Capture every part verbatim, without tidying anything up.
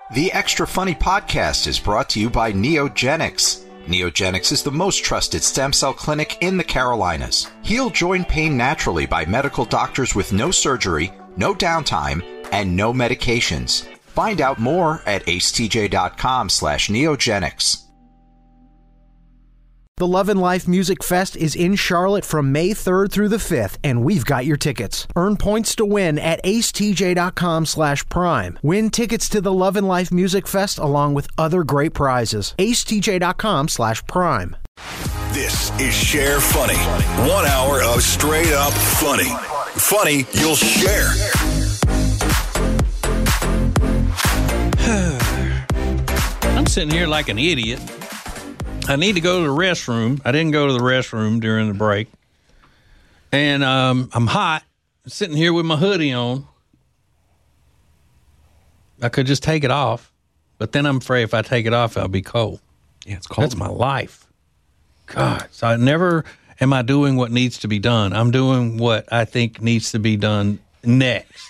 The Extra Funny podcast is brought to you by Neogenics. Neogenics is the most trusted stem cell clinic in the Carolinas. Heal joint pain naturally by medical doctors with no surgery, no downtime, and no medications. Find out more at acetj.com slash neogenics. The Love and Life Music Fest is in Charlotte from May third through the fifth, and we've got your tickets. Earn points to win at acetj.com slash prime. Win tickets to the Love and Life Music Fest along with other great prizes. acetj.com slash prime. This is Share Funny. One hour of straight up funny. Funny you'll share. I'm sitting here like an idiot. I need to go to the restroom. I didn't go to the restroom during the break. And um, I'm hot, I'm sitting here with my hoodie on. I could just take it off, but then I'm afraid if I take it off, I'll be cold. Yeah, it's cold. That's my life. God. So I never am I doing what needs to be done. I'm doing what I think needs to be done next.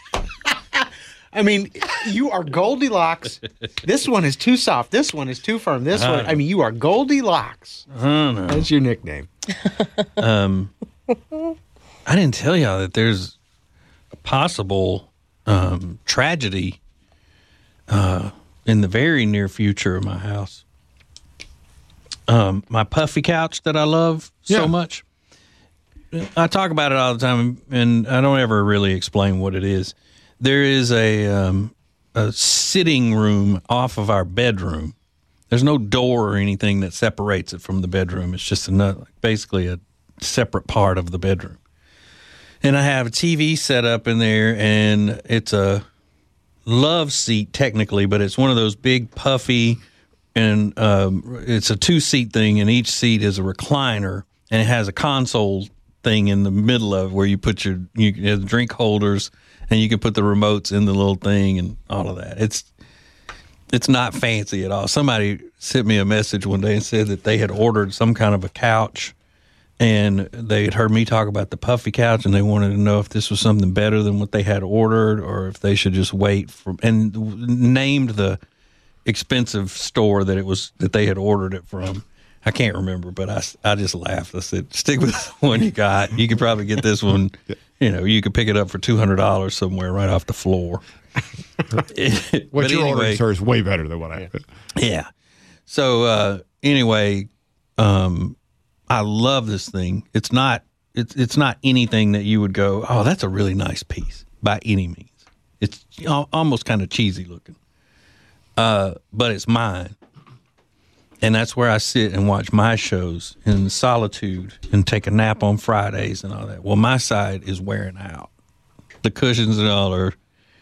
I mean, you are Goldilocks. This one is too soft. This one is too firm. This I one, I mean, you are Goldilocks. I don't know. That's your nickname. Um, I didn't tell y'all that there's a possible um, tragedy uh, in the very near future of my house. Um, my puffy couch that I love so Yeah. much. I talk about it all the time, and I don't ever really explain what it is. There is a um, a sitting room off of our bedroom. There's no door or anything that separates it from the bedroom. It's just another, basically a separate part of the bedroom. And I have a T V set up in there, and it's a love seat technically, but it's one of those big puffy, and um, it's a two-seat thing, and each seat is a recliner, and it has a console thing in the middle of where you put your you it has drink holders, and you can put the remotes in the little thing and all of that. It's it's not fancy at all. Somebody sent me a message one day and said that they had ordered some kind of a couch, and they had heard me talk about the puffy couch, and they wanted to know if this was something better than what they had ordered or if they should just wait for, and named the expensive store that it was that they had ordered it from. I can't remember, but I, I just laughed. I said, stick with the one you got. You could probably get this one, you know, you could pick it up for two hundred dollars somewhere right off the floor. What But you're anyway, ordering, sir, is way better than what I have. yeah. So uh, anyway, um, I love this thing. It's not it's it's not anything that you would go, oh, that's a really nice piece by any means. It's al- almost kind of cheesy looking, uh, but it's mine. And that's where I sit and watch my shows in solitude and take a nap on Fridays and all that. Well, my side is wearing out. The cushions and all are,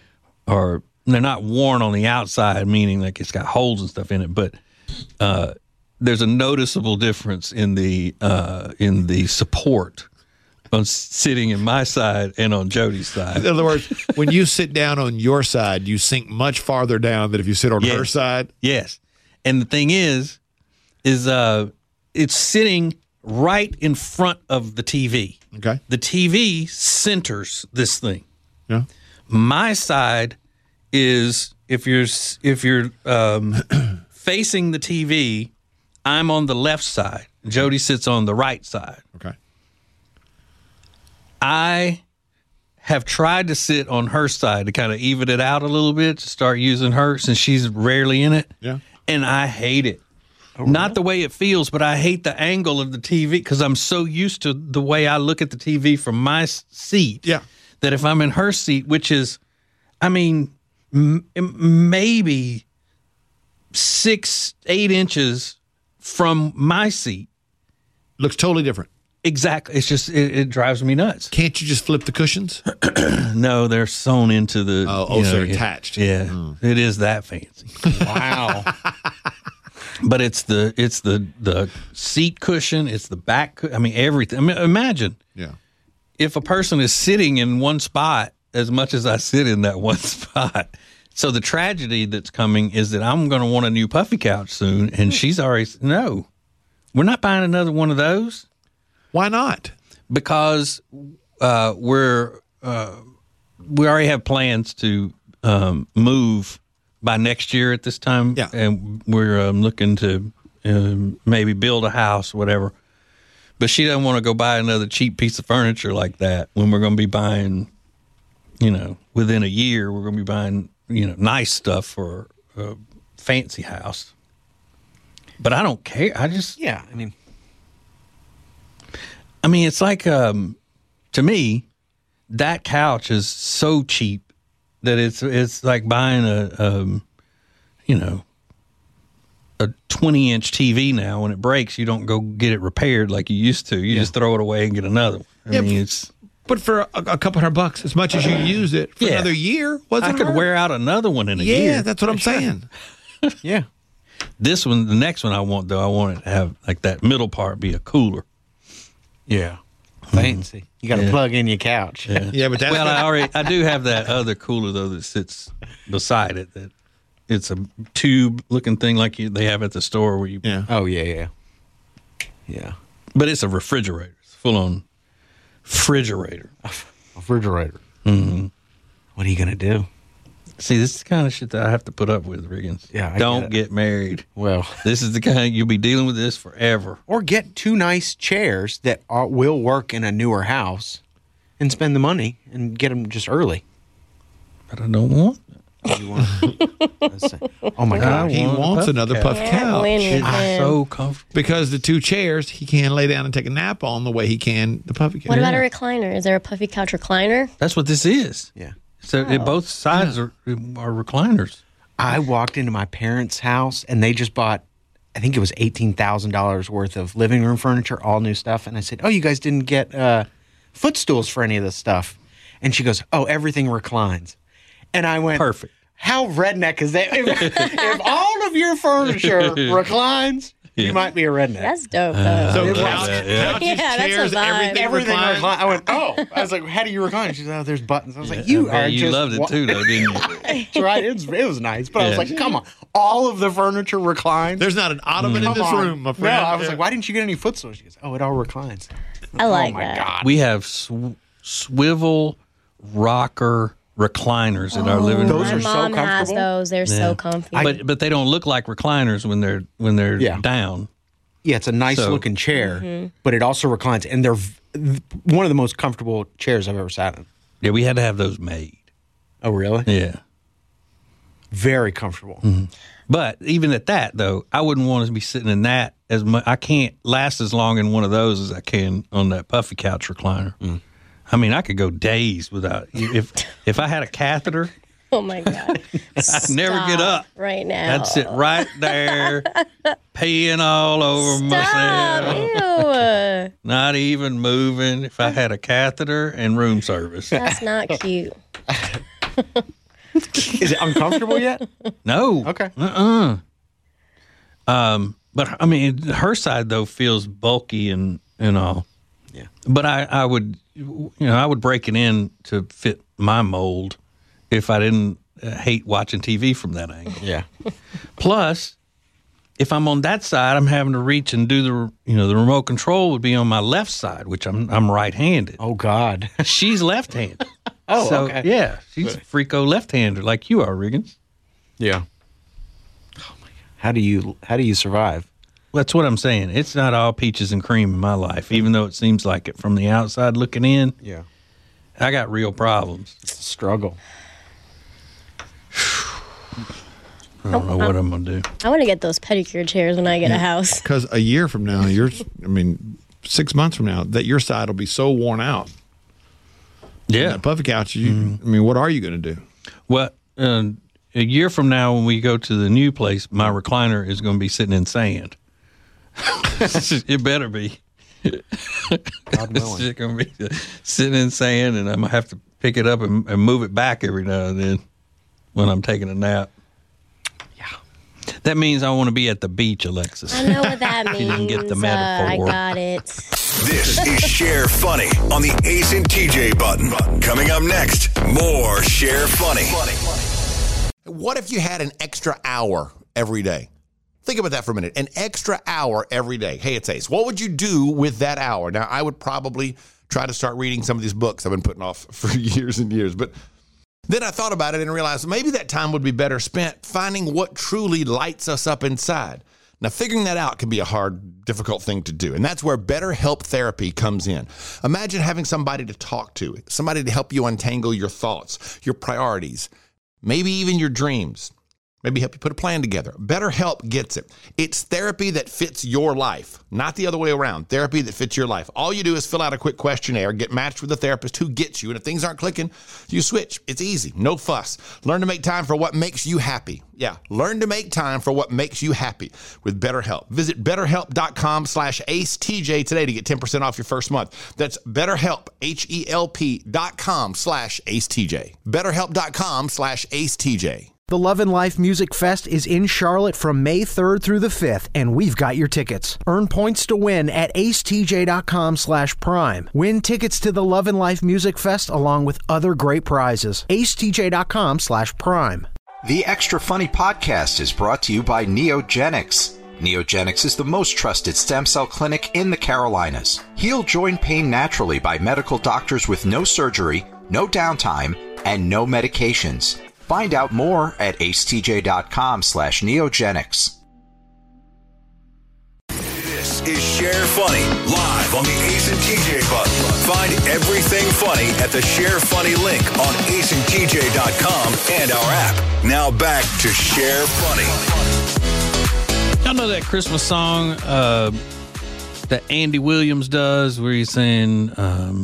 are they're not worn on the outside, meaning like it's got holes and stuff in it, but uh, there's a noticeable difference in the uh, in the support on sitting in my side and on Jody's side. In other words, when you sit down on your side, you sink much farther down than if you sit on Yes. her side. Yes. And the thing is, is uh, it's sitting right in front of the T V. Okay. The T V centers this thing. Yeah. My side is if you're if you're um, facing the T V, I'm on the left side. Jody sits on the right side. Okay. I have tried to sit on her side to kind of even it out a little bit, to start using her since she's rarely in it. Yeah. And I hate it. Not the way it feels, but I hate the angle of the T V because I'm so used to the way I look at the T V from my s- seat. Yeah. That if I'm in her seat, which is, I mean, m- maybe six, eight inches from my seat. Looks totally different. Exactly. It's just, it, it drives me nuts. Can't you just flip the cushions? No, they're sewn into the. Oh, oh you so know, they're yeah. attached. Yeah. Mm. It is that fancy. Wow. But it's the it's the the seat cushion, it's the back. Cu- I mean everything. I mean, imagine Yeah. if a person is sitting in one spot as much as I sit in that one spot. So the tragedy that's coming is that I'm going to want a new puffy couch soon, and she's already no, we're not buying another one of those. Why not? Because uh, we're uh, we already have plans to um, move by next year at this time. Yeah. And we're um, looking to um, maybe build a house, whatever. But she doesn't want to go buy another cheap piece of furniture like that when we're going to be buying, you know, within a year, we're going to be buying, you know, nice stuff for a fancy house. But I don't care. I just, Yeah, I mean, I mean, it's like, um, to me, that couch is so cheap that it's it's like buying a, um, you know, a twenty inch T V now. When it breaks, you don't go get it repaired like you used to. You just throw it away and get another one. I Yeah, mean, it's But for a, a couple hundred bucks, as much as you use it for Yeah. another year, wasn't I could hard. wear out another one in a Yeah, year. that's what I'm saying. yeah. This one, the next one I want though, I want it to have like that middle part be a cooler. Yeah. Fancy. You got to Yeah. plug in your couch. Yeah. Yeah, but that's Well, not- I already I do have that other cooler though that sits beside it. That it's a tube looking thing like you, they have at the store where you. yeah. Oh, yeah, yeah. Yeah. But it's a refrigerator. It's full on refrigerator. Refrigerator. Mm-hmm. What are you going to do? See, this is the kind of shit that I have to put up with, Riggins. Yeah, I Don't get it. get married. Well, This is the kind you'll be dealing with this forever. or get two nice chairs that are, will work in a newer house and spend the money and get them just early. But I don't want. You want Let's see. Oh, my I God. He want a wants puff another couch. puff Yeah, couch. when you It's can. so comfortable. Because the two chairs, he can't lay down and take a nap on the way he can the puffy couch. What about a recliner? Is there a puffy couch recliner? That's what this is. Yeah. So it, both sides are, are recliners. I walked into my parents' house and they just bought, I think it was eighteen thousand dollars worth of living room furniture, all new stuff. And I said, oh, you guys didn't get uh, footstools for any of this stuff. And she goes, oh, everything reclines. And I went, Perfect. how redneck is that? If, if all of your furniture reclines, Yeah. you might be a redneck. That's dope, though. So It was- couch, yeah. couches, Yeah, that's a chairs, vibe. everything, Everything reclines. reclines. I went, oh. I was like, how do you recline? She said, oh, there's buttons. I was like, you I bet are you just loved it wa- too, though, didn't you? That's right. It was, it was nice. But I was Yeah. like, come on. All of the furniture reclines. There's not an ottoman in Come this on. room, my No, friend. I was like, why didn't you get any footstools? She goes, oh, it all reclines. I like oh, my that. God. We have sw- swivel rocker recliners in our living room. Those My are so mom has comfortable. those. They're Yeah. so comfy. but but they don't look like recliners when they're when they're Yeah. down. Yeah, it's a nice So- looking chair, Mm-hmm. but it also reclines. And they're v- one of the most comfortable chairs I've ever sat in. Yeah, we had to have those made. Oh, really? Yeah. Very comfortable. But even at that, though, I wouldn't want to be sitting in that as much. I can't last as long in one of those as I can on that puffy couch recliner. I mean, I could go days without. If if I had a catheter, oh my God. I'd never get Stop up. right now. I'd sit right there, peeing all over Stop. myself, Ew. not even moving. If I had a catheter and room service, That's not cute. Is it uncomfortable yet? no. Okay. Uh-uh. Um, but I mean, her side though feels bulky and and all. Yeah. But I, I would, you know, I would break it in to fit my mold if I didn't uh, hate watching T V from that angle. Yeah. Plus, if I'm on that side, I'm having to reach and do the, you know, the remote control would be on my left side, which I'm I'm right-handed. Oh, God. She's left-handed. Oh, so, okay. yeah, she's a freako left-hander like you are, Riggins. Yeah. Oh, my God. How do you, how do you survive? That's what I'm saying. It's not all peaches and cream in my life, even though it seems like it from the outside looking in. Yeah. I got real problems. It's a struggle. I don't know what I'm going to do. I want to get those pedicure chairs when I get a house. Because a year from now, you're, I mean, six months from now, that your side will be so worn out. Yeah. That puffy couch, you, I mean, what are you going to do? Well, uh, a year from now, when we go to the new place, my recliner is going to be sitting in sand. It better be. God It's willing. just going to be sitting in sand, and I'm going to have to pick it up and, and move it back every now and then when I'm taking a nap. Yeah. That means I want to be at the beach, Alexis. I know what that means. didn't get the Uh, metaphor. I got it. This is Share Funny on the Ace and T J button. Coming up next, more Share Funny. What if you had an extra hour every day? Think about that for a minute. An extra hour every day. Hey, it's Ace. What would you do with that hour? Now, I would probably try to start reading some of these books I've been putting off for years and years. But Then I thought about it and realized maybe that time would be better spent finding what truly lights us up inside. Now, figuring that out can be a hard, difficult thing to do, and that's where BetterHelp therapy comes in. Imagine having somebody to talk to, somebody to help you untangle your thoughts, your priorities, maybe even your dreams. Maybe help you put a plan together. BetterHelp gets it. It's therapy that fits your life, not the other way around. Therapy that fits your life. All you do is fill out a quick questionnaire, get matched with a therapist who gets you, and if things aren't clicking, you switch. It's easy. No fuss. Learn to make time for what makes you happy. Yeah, learn to make time for what makes you happy with BetterHelp. Visit betterhelp.com slash AceTJ today to get ten percent off your first month. That's BetterHelp, H-E-L-P dot com slash AceTJ. BetterHelp.com slash AceTJ. The Love and Life Music Fest is in Charlotte from May third through the fifth, and we've got your tickets. Earn points to win at acetj.com slash prime. Win tickets to the Love and Life Music Fest along with other great prizes. acetj.com slash prime. The Extra Funny podcast is brought to you by Neogenics. Neogenics is the most trusted stem cell clinic in the Carolinas. Heal joint pain naturally by medical doctors with no surgery, no downtime, and no medications. Find out more at acetj.com slash neogenics. This is Share Funny, live on the Ace and T J button. Find everything funny at the Share Funny link on ace and t j dot com and our app. Now back to Share Funny. Y'all know that Christmas song uh, that Andy Williams does where he's saying... Um,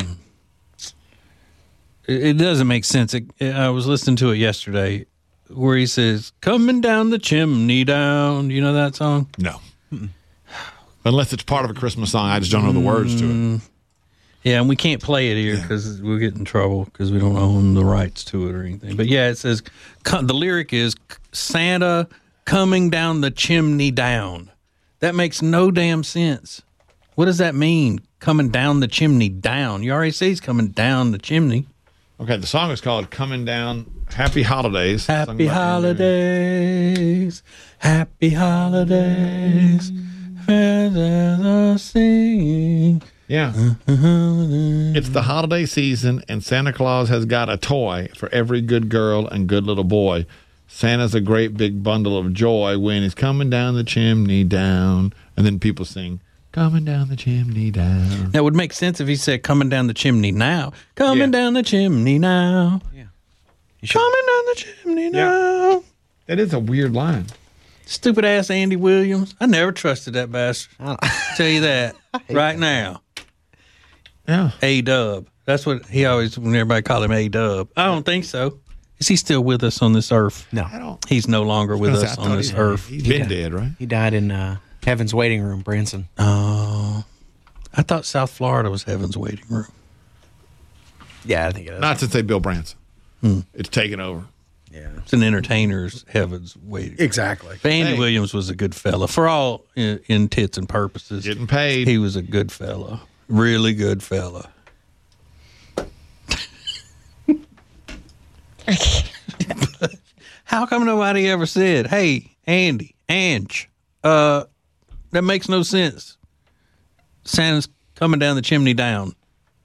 It doesn't make sense. It, I was listening to it yesterday where he says, coming down the chimney down. You know that song? No. Mm-mm. Unless it's part of a Christmas song. I just don't know the words to it. Yeah, and we can't play it here because yeah. we'll get in trouble because we don't own the rights to it or anything. But yeah, it says, the lyric is, Santa coming down the chimney down. That makes no damn sense. What does that mean, coming down the chimney down? You already say he's coming down the chimney. Okay, the song is called Coming Down. Happy Holidays. Happy holidays. Happy holidays. Singing. Yeah. It's the holiday season, and Santa Claus has got a toy for every good girl and good little boy. Santa's a great big bundle of joy when he's coming down the chimney down. And then people sing, coming down the chimney down. That would make sense if he said, coming down the chimney now. Coming Yeah. down the chimney now. Yeah. Coming down the chimney now. That is a weird line. Stupid ass Andy Williams. I never trusted that bastard. I Tell you that right that. now. Yeah. A-Dub. That's what he always, when everybody call him A-Dub. I don't think so. Is he still with us on this earth? No. I don't. He's no longer with I was us gonna on say, I this thought he- earth. He's been Yeah. dead, right? He died in uh, Heaven's Waiting Room, Branson. Oh. I thought South Florida was heaven's waiting room. Yeah, I think it is. Not since they built Branson. Hmm. It's taken over. Yeah. It's an entertainer's heaven's waiting room. Exactly. But Andy Hey. Williams was a good fella. For all in, in tits and purposes. Getting paid. He was a good fella. Really good fella. How come nobody ever said, hey, Andy, Ange, uh, that makes no sense. Santa's coming down the chimney down.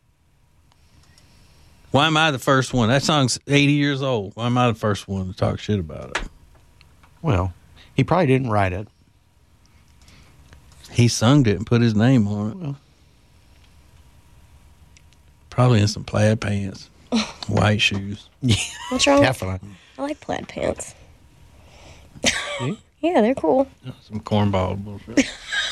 Why am I the first one? That song's eighty years old. Why am I the first one to talk shit about it? Well, he probably didn't write it. He sung it and put his name on it. Well. Probably in some plaid pants, white shoes. What's wrong? Definitely. I like plaid pants. Yeah, they're cool. Some cornball bullshit.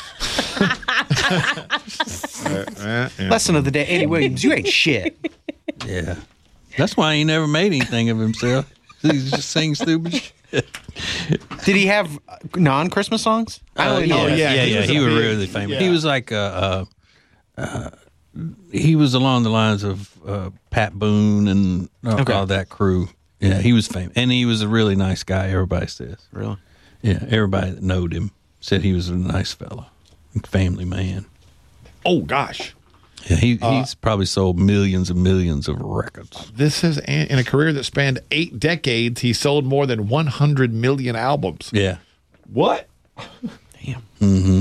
Uh, yeah. Lesson of the day, Andy Williams, you ain't shit. Yeah. That's why he never made anything of himself. He just sings stupid shit. Did he have non-Christmas songs? I Uh, only yeah, know. yeah, yeah, yeah, he was He a was big- really famous. yeah. He was like, uh, uh, uh, he was along the lines of uh, Pat Boone and uh, Okay. all that crew. Yeah, he was famous. And he was a really nice guy, everybody says. Really? Yeah, everybody that knowed him said he was a nice fellow, family man. Oh, gosh. Yeah, he, he's probably sold millions and millions of records. This is in a career that spanned eight decades. He sold more than one hundred million albums. Yeah. What? Damn. Mm-hmm.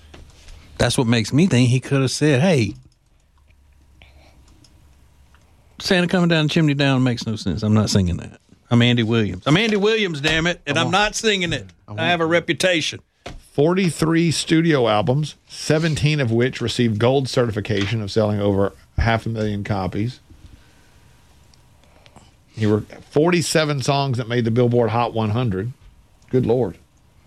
That's what makes me think he could have said, hey, Santa coming down the chimney down makes no sense. I'm not singing that. I'm Andy Williams. I'm Andy Williams, damn it, and I'm not singing it. I have a reputation. forty-three studio albums, seventeen of which received gold certification of selling over half a million copies. There were forty-seven songs that made the Billboard Hot one hundred. Good Lord.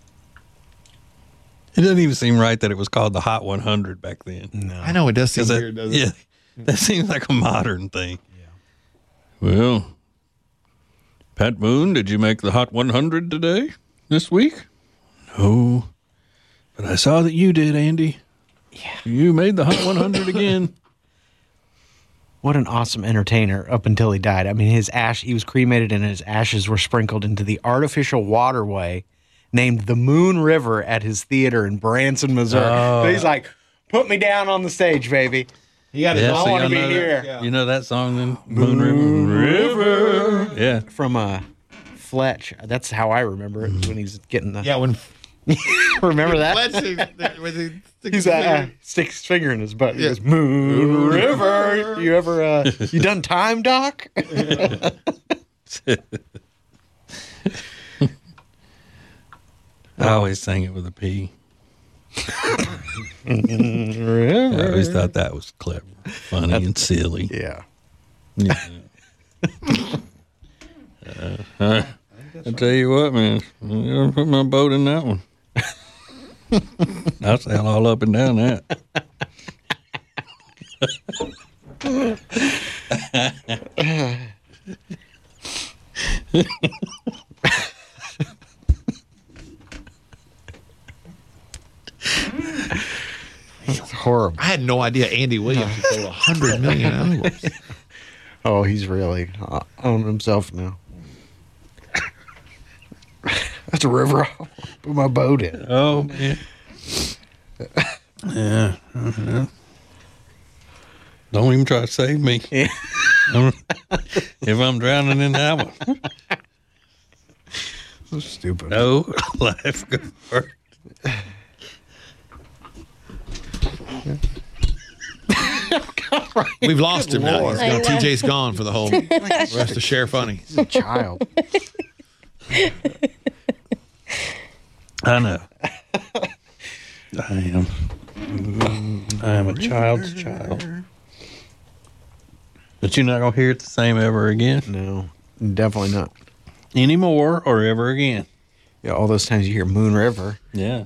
It doesn't even seem right that it was called the Hot one hundred back then. No. I know, it does seem that, weird, doesn't yeah, it? that seems like a modern thing. Yeah. Well, Pat Boone, did you make the Hot one hundred today, this week? No, but I saw that you did, Andy. Yeah. You made the Hot one hundred again. What an awesome entertainer up until he died. I mean, his ash, he was cremated and his ashes were sprinkled into the artificial waterway named the Moon River at his theater in Branson, Missouri. Oh. So he's like, put me down on the stage, baby. He got Yeah, I so want to y'all be know that- here. Yeah. You know that song then? Moon River. River. Yeah. From uh, Fletch. That's how I remember it, when he's getting the... Yeah, when Remember that? Fletch, when he sticks He's his uh, uh, finger- sticks his finger in his butt. He Yeah. goes, Moon River. You ever, uh, you done time, Doc? I always sang it with a P. River. I always thought that was clever, funny, and silly. Yeah. Yeah. uh, I tell you what, man, I'm gonna put my boat in that one. I'll sail all up and down that. It's horrible. I had no idea Andy Williams had sold one hundred million albums. Oh, he's really uh, on himself now. That's a river. I'll put my boat in. Oh, yeah. Yeah. uh-huh. Don't even try to save me. I'm- if I'm drowning in that one. So stupid. No lifeguard. We've lost him now. Lord. He's gone. I know. T J's gone for the whole rest of Share Funny. He's a child. I know. I am. I am a child's child. But you're not going to hear it the same ever again? No, definitely not. Anymore or ever again. Yeah, all those times you hear Moon River. Yeah.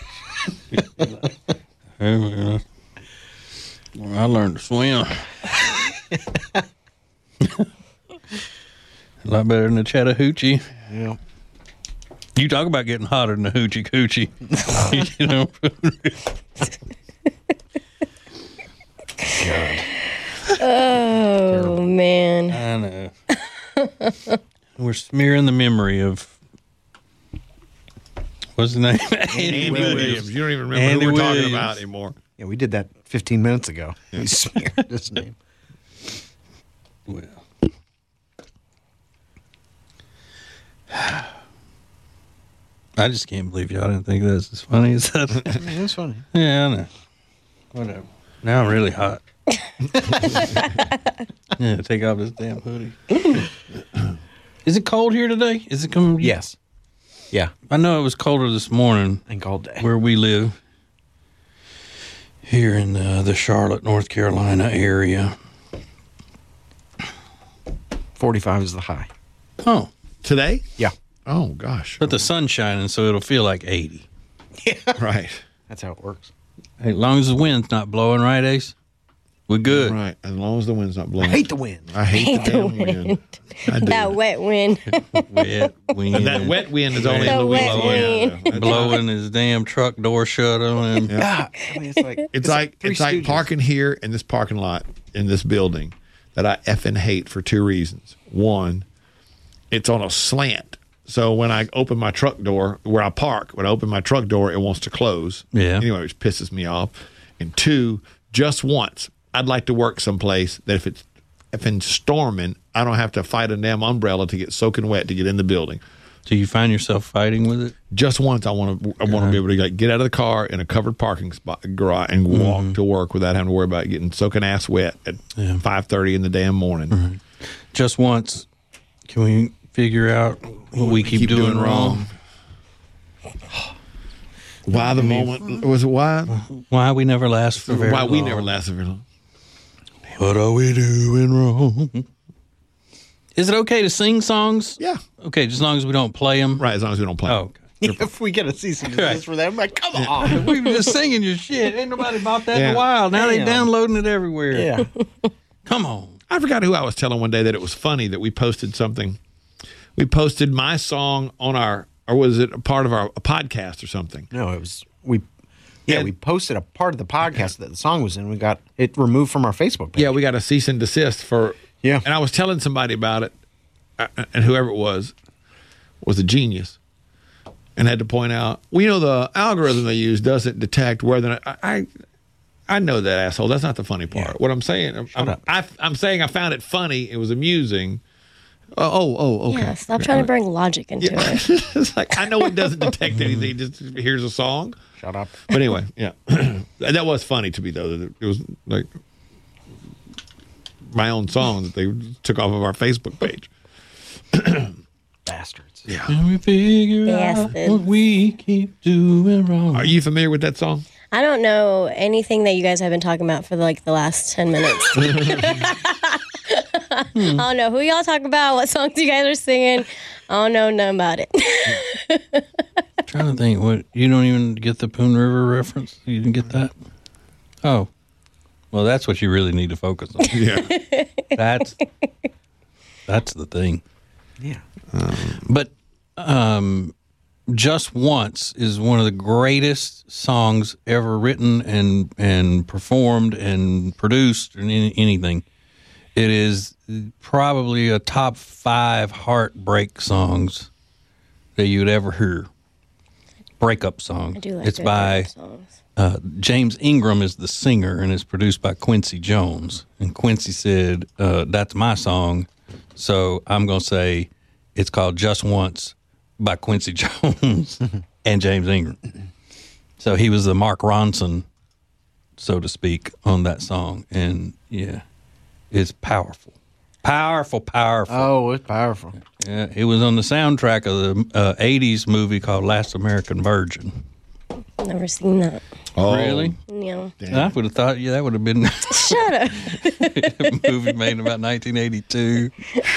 I learned to swim. A lot better than the Chattahoochee. Yeah. You talk about getting hotter than the hoochie coochie. You know. Oh, man. I know. We're smearing the memory of what's the name? Andy, Andy Williams. Williams. You don't even remember Andy who we're talking Williams. about anymore. Yeah, we did that fifteen minutes ago. We smeared his name. Well. I just can't believe y'all didn't think that's as funny as that. It was funny. Yeah, I know. Whatever. Now I'm really hot. Yeah, take off this damn hoodie. Is it cold here today? Is it coming? Yes. Yeah. I know it was colder this morning I think all day. where we live here in uh, the Charlotte, North Carolina area. forty-five is the high. Oh, Today? Yeah. Oh, gosh. but the sun's shining, so it'll feel like eighty. Right. That's how it works. Hey, as long as the wind's not blowing, right, Ace? We're good. Right. As long as the wind's not I blowing. hate the wind. I hate, Hate the the damn wind. wind. I do. That wet wind. Wet wind. And that wet wind is only The in wet Louisiana. wind. That's- blowing his damn truck door shut on him. Yeah. I mean, it's like It's like Three it's like Stooges. parking here in this parking lot in this building that I effing hate for two reasons. One, it's on a slant. So when I open my truck door where I park, when I open my truck door, it wants to close. Yeah. Anyway, which pisses me off. And two, just once, I'd like to work someplace that if it's if it's storming, I don't have to fight a damn umbrella to get soaking wet to get in the building. Do you find yourself fighting with it? Just once, I want to. I want to be able to like, get out of the car in a covered parking spot garage and walk mm-hmm. to work without having to worry about getting soaking ass wet at yeah. five thirty in the damn morning. Mm-hmm. Just once, can we figure out what we keep, keep doing, doing wrong? wrong? Why the moment was it? Why? Why we never last for very why long? Why we never last for very long? What are we doing wrong? Is it okay to sing songs? Yeah. Okay, just as long as we don't play them. Right, as long as we don't play them. Oh, okay. If we get a cease and desist right. for them, like, come on. We were just singing your shit. Ain't nobody bought that yeah. in a while. Now Damn. They downloading it everywhere. Yeah. Come on. I forgot who I was telling one day that it was funny that we posted something. We posted my song on our, or was it a part of our a podcast or something? No, it was, we, yeah, and, we posted a part of the podcast that the song was in. We got it removed from our Facebook page. Yeah, we got a cease and desist for, yeah. And I was telling somebody about it, and whoever it was, was a genius, and had to point out, well, you know, the algorithm they use doesn't detect whether I, I, I know that, asshole. That's not the funny part. Yeah. What I'm saying, I'm, I'm, I, I'm saying I found it funny. It was amusing. Oh, oh, oh okay. Yeah, stop trying to bring logic into yeah. it. It's like, I know it doesn't detect anything. Just here's a song. Shut up. But anyway, yeah. That was funny to me, though. That it was like my own song that they took off of our Facebook page. Bastards. Yeah. Can we figure Bastards. out what we keep doing wrong? Are you familiar with that song? I don't know anything that you guys have been talking about for like the last ten minutes. I don't know who y'all talk about, what songs you guys are singing. I don't know nothing about it. I'm trying to think. What, you don't even get the Poon River reference? You didn't get that? Oh. Well, that's what you really need to focus on. Yeah. That's that's the thing. Yeah. Um, but um, Just Once is one of the greatest songs ever written and and performed and produced in any, anything. It is probably a top five heartbreak songs that you'd ever hear. Breakup song. I do like it's by songs. Uh, James Ingram is the singer, and it's produced by Quincy Jones. And Quincy said, uh, "That's my song." So I'm going to say it's called Just Once by Quincy Jones and James Ingram. So he was the Mark Ronson, so to speak, on that song. And, yeah, it's powerful. Powerful, powerful. Oh, it's powerful. Yeah, it was on the soundtrack of the uh, eighties movie called Last American Virgin. Never seen that. Oh, really? Yeah. Damn. I would have thought, yeah, that would have been Shut up. a movie made in about nineteen eighty-two.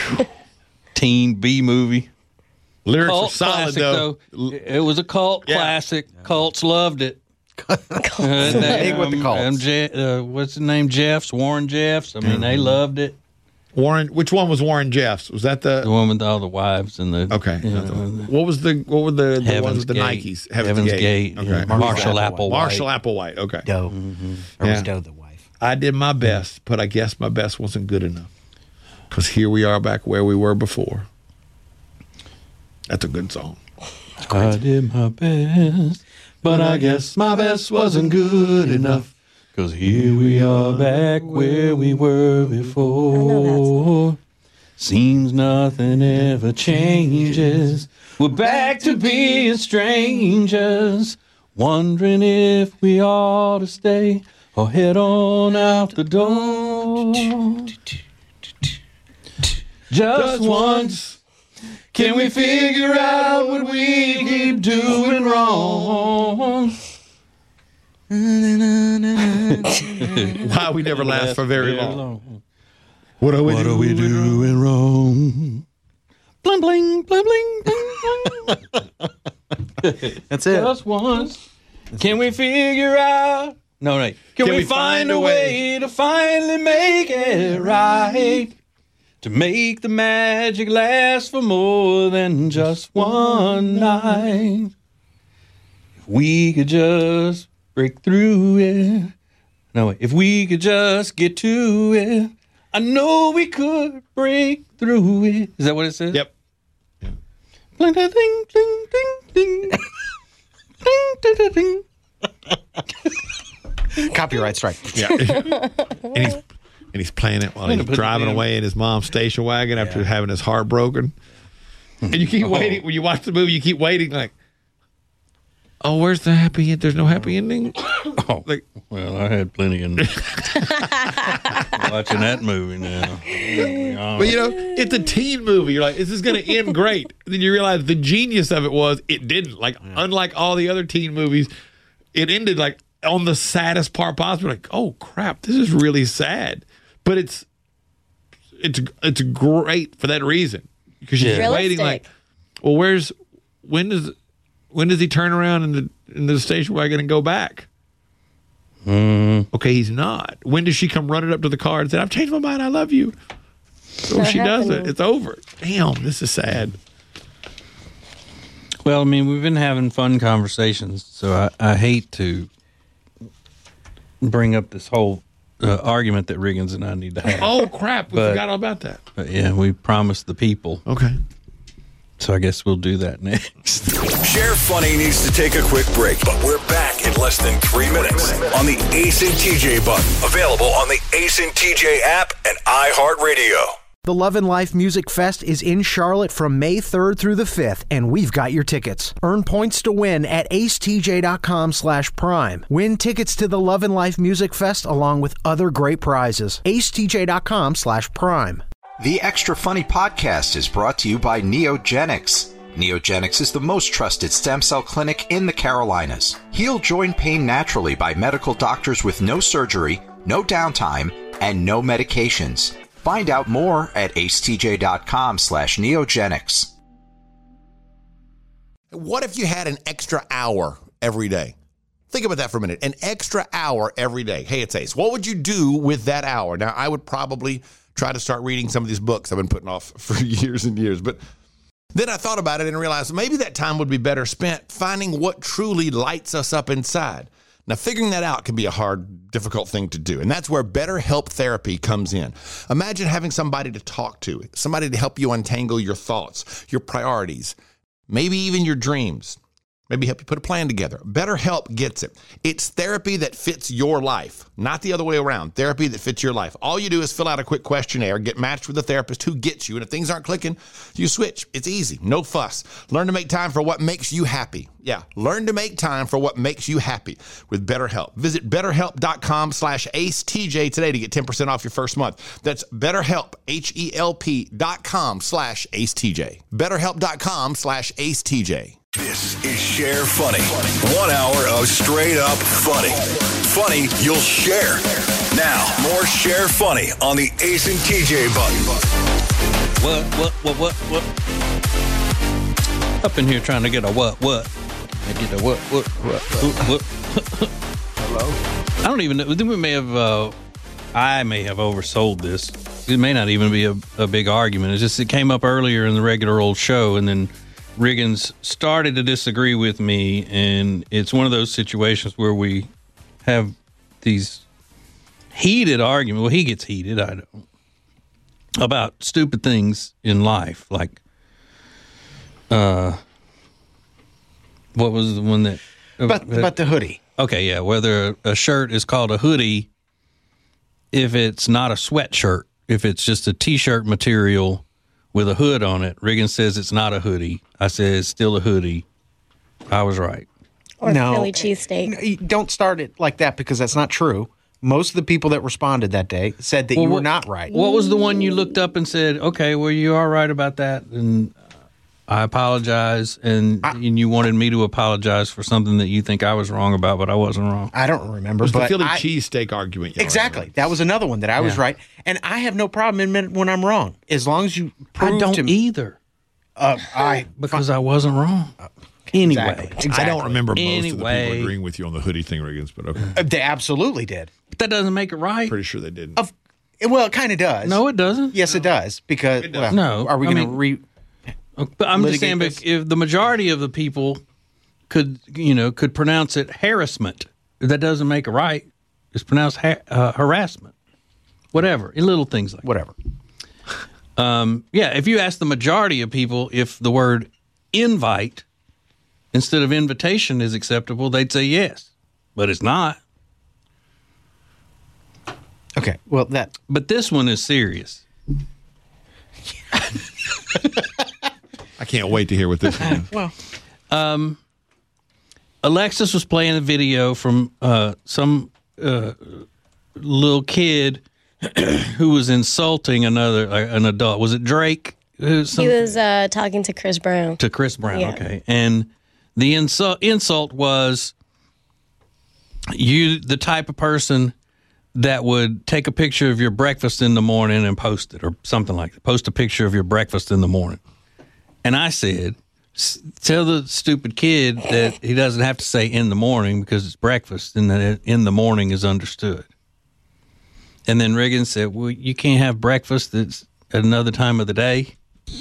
Teen B movie. Lyrics cult are solid, classic, though. though. It was a cult yeah. classic. Yeah. Cults loved it. Cults. Uh, they, Big with the cults. Um, Je- uh, what's his name? Jeffs, Warren Jeffs. I mean, mm-hmm. they loved it. Warren, which one was Warren Jeffs? Was that the the one with all the wives and the okay? You know, what was the what were the, the ones with the Gate. Nikes? Heaven's, Heaven's Gate. Gate. Okay. Marshall, Marshall Applewhite. Marshall Applewhite. Okay. Doe. Mm-hmm. Or yeah. was Doe the wife? I did my best, but I guess my best wasn't good enough. Because here we are back where we were before. That's a good song. I did my best, but I guess my best wasn't good enough. Because here we are back where we were before. Seems nothing ever changes. We're back to being strangers, wondering if we ought to stay or head on out the door. Just once, can we figure out what we keep doing wrong? Why we never last for very long. What are we, what doing, are we doing wrong? Bling, bling, bling, bling, bling, bling. That's it. Just once. Can we figure out? No, no. Can, Can we, we find, find a way, way to finally make it right? To make the magic last for more than just one night. If we could just break through it. No, wait. If we could just get to it. I know we could break through it. Is that what it says? Yep. Yeah. Ding, ding, ding, ding, ding. Ding, ding, ding, ding. Copyright strike. Yeah. and he's and he's playing it while he's driving away in his mom's station wagon after yeah. having his heart broken. And you keep Oh. waiting. When you watch the movie, you keep waiting like, oh, where's the happy end? There's no happy ending? Oh, Like, well, I had plenty of watching that movie now. but, you know, it's a teen movie. You're like, this is going to end great. And then you realize the genius of it was it didn't. Like, unlike all the other teen movies, it ended, like, on the saddest part possible. Like, oh, crap, this is really sad. But it's it's it's great for that reason. Because you're Yeah. waiting like, well, where's, when does, when does he turn around in the, in the station wagon and go back? Mm. Okay, he's not. When does she come running up to the car and say, I've changed my mind, I love you? So Not she doesn't. happening. It's over. Damn, this is sad. Well, I mean, we've been having fun conversations, so I, I hate to bring up this whole uh, argument that Riggins and I need to have. Oh, crap. We But- forgot all about that. But yeah, we promised the people, Okay. so I guess we'll do that next. Share Funny needs to take a quick break, but we're back in less than three minutes on the Ace and T J button. Available on the Ace and T J app and iHeartRadio. The Love and Life Music Fest is in Charlotte from May third through the fifth, and we've got your tickets. Earn points to win at acetj.com slash prime. Win tickets to the Love and Life Music Fest along with other great prizes. acetj.com slash prime. The Extra Funny podcast is brought to you by Neogenics. Neogenics is the most trusted stem cell clinic in the Carolinas. Heal joint pain naturally by medical doctors with no surgery, no downtime, and no medications. Find out more at acetj.com slash neogenics. What if you had an extra hour every day? Think about that for a minute. An extra hour every day. Hey, it's Ace. What would you do with that hour? Now, I would probably try to start reading some of these books I've been putting off for years and years. But then I thought about it and realized maybe that time would be better spent finding what truly lights us up inside. Now, figuring that out can be a hard, difficult thing to do. And that's where BetterHelp Therapy comes in. Imagine having somebody to talk to, somebody to help you untangle your thoughts, your priorities, maybe even your dreams. Maybe help you put a plan together. BetterHelp gets it. It's therapy that fits your life, not the other way around. Therapy that fits your life. All you do is fill out a quick questionnaire, get matched with a therapist who gets you, and if things aren't clicking, you switch. It's easy, no fuss. Learn to make time for what makes you happy. Yeah, learn to make time for what makes you happy with BetterHelp. Visit betterhelp.com slash AceTJ today to get ten percent off your first month. That's BetterHelp, H-E-L-P dot com slash AceTJ. BetterHelp.com slash AceTJ. This is Share Funny. One hour of straight up funny. Funny you'll share. Now, more Share Funny on the Ace and T J button. What, what, what, what, what? Up in here trying to get a what, what? I get a what, what, what, what, what? Hello? I don't even know. We may have, uh, I may have oversold this. It may not even be a, a big argument. It's just, it came up earlier in the regular old show, and then Riggins started to disagree with me, and it's one of those situations where we have these heated arguments. Well, he gets heated, I don't, about stupid things in life, like uh, what was the one that? But but the hoodie. Okay, yeah, whether a shirt is called a hoodie if it's not a sweatshirt, if it's just a T-shirt material with a hood on it. Riggins says it's not a hoodie. I said it's still a hoodie. I was right. Or No. Philly cheesesteak. No, you don't start it like that because that's not true. Most of the people that responded that day said that you were what- not right. What was the one you looked up and said, okay, well, you are right about that, and I apologize, and, I- and you wanted me to apologize for something that you think I was wrong about, but I wasn't wrong. I don't remember. It was the but Philly I- cheesesteak argument. y'all Exactly. remember. That was another one that I was Yeah. right. And I have no problem admitting when I'm wrong. As long as you prove I don't to me. either, Uh, I, because I wasn't wrong. Anyway. Exactly. I don't remember most of the Anyway. people agreeing with you on the hoodie thing, Riggins, but okay. Uh, they absolutely did. But that doesn't make it right. Pretty sure they didn't. Of, well, it kind of does. No, it doesn't. Yes, it does. Because, does. well, No, are we I going to mean- re. But I'm just litigate saying, this? but if the majority of the people could, you know, could pronounce it harassment, that doesn't make it right. It's pronounced ha- uh, harassment. Whatever, little things like Whatever. that. Um, yeah, if you ask the majority of people if the word invite instead of invitation is acceptable, they'd say yes, but it's not. Okay. Well, that. But this one is serious. I can't wait to hear what this one is. Well, Um, Alexis was playing a video from uh, some uh, little kid who was insulting another uh, an adult. Was it Drake? Who, some, He was uh, talking to Chris Brown. to Chris Brown. Yeah. Okay, and the insult insult was you, the type of person that would take a picture of your breakfast in the morning and post it, or something like that. Post a picture of your breakfast in the morning. And I said, tell the stupid kid that he doesn't have to say in the morning because it's breakfast, and that in the morning is understood. And then Reagan said, well, you can't have breakfast that's at another time of the day.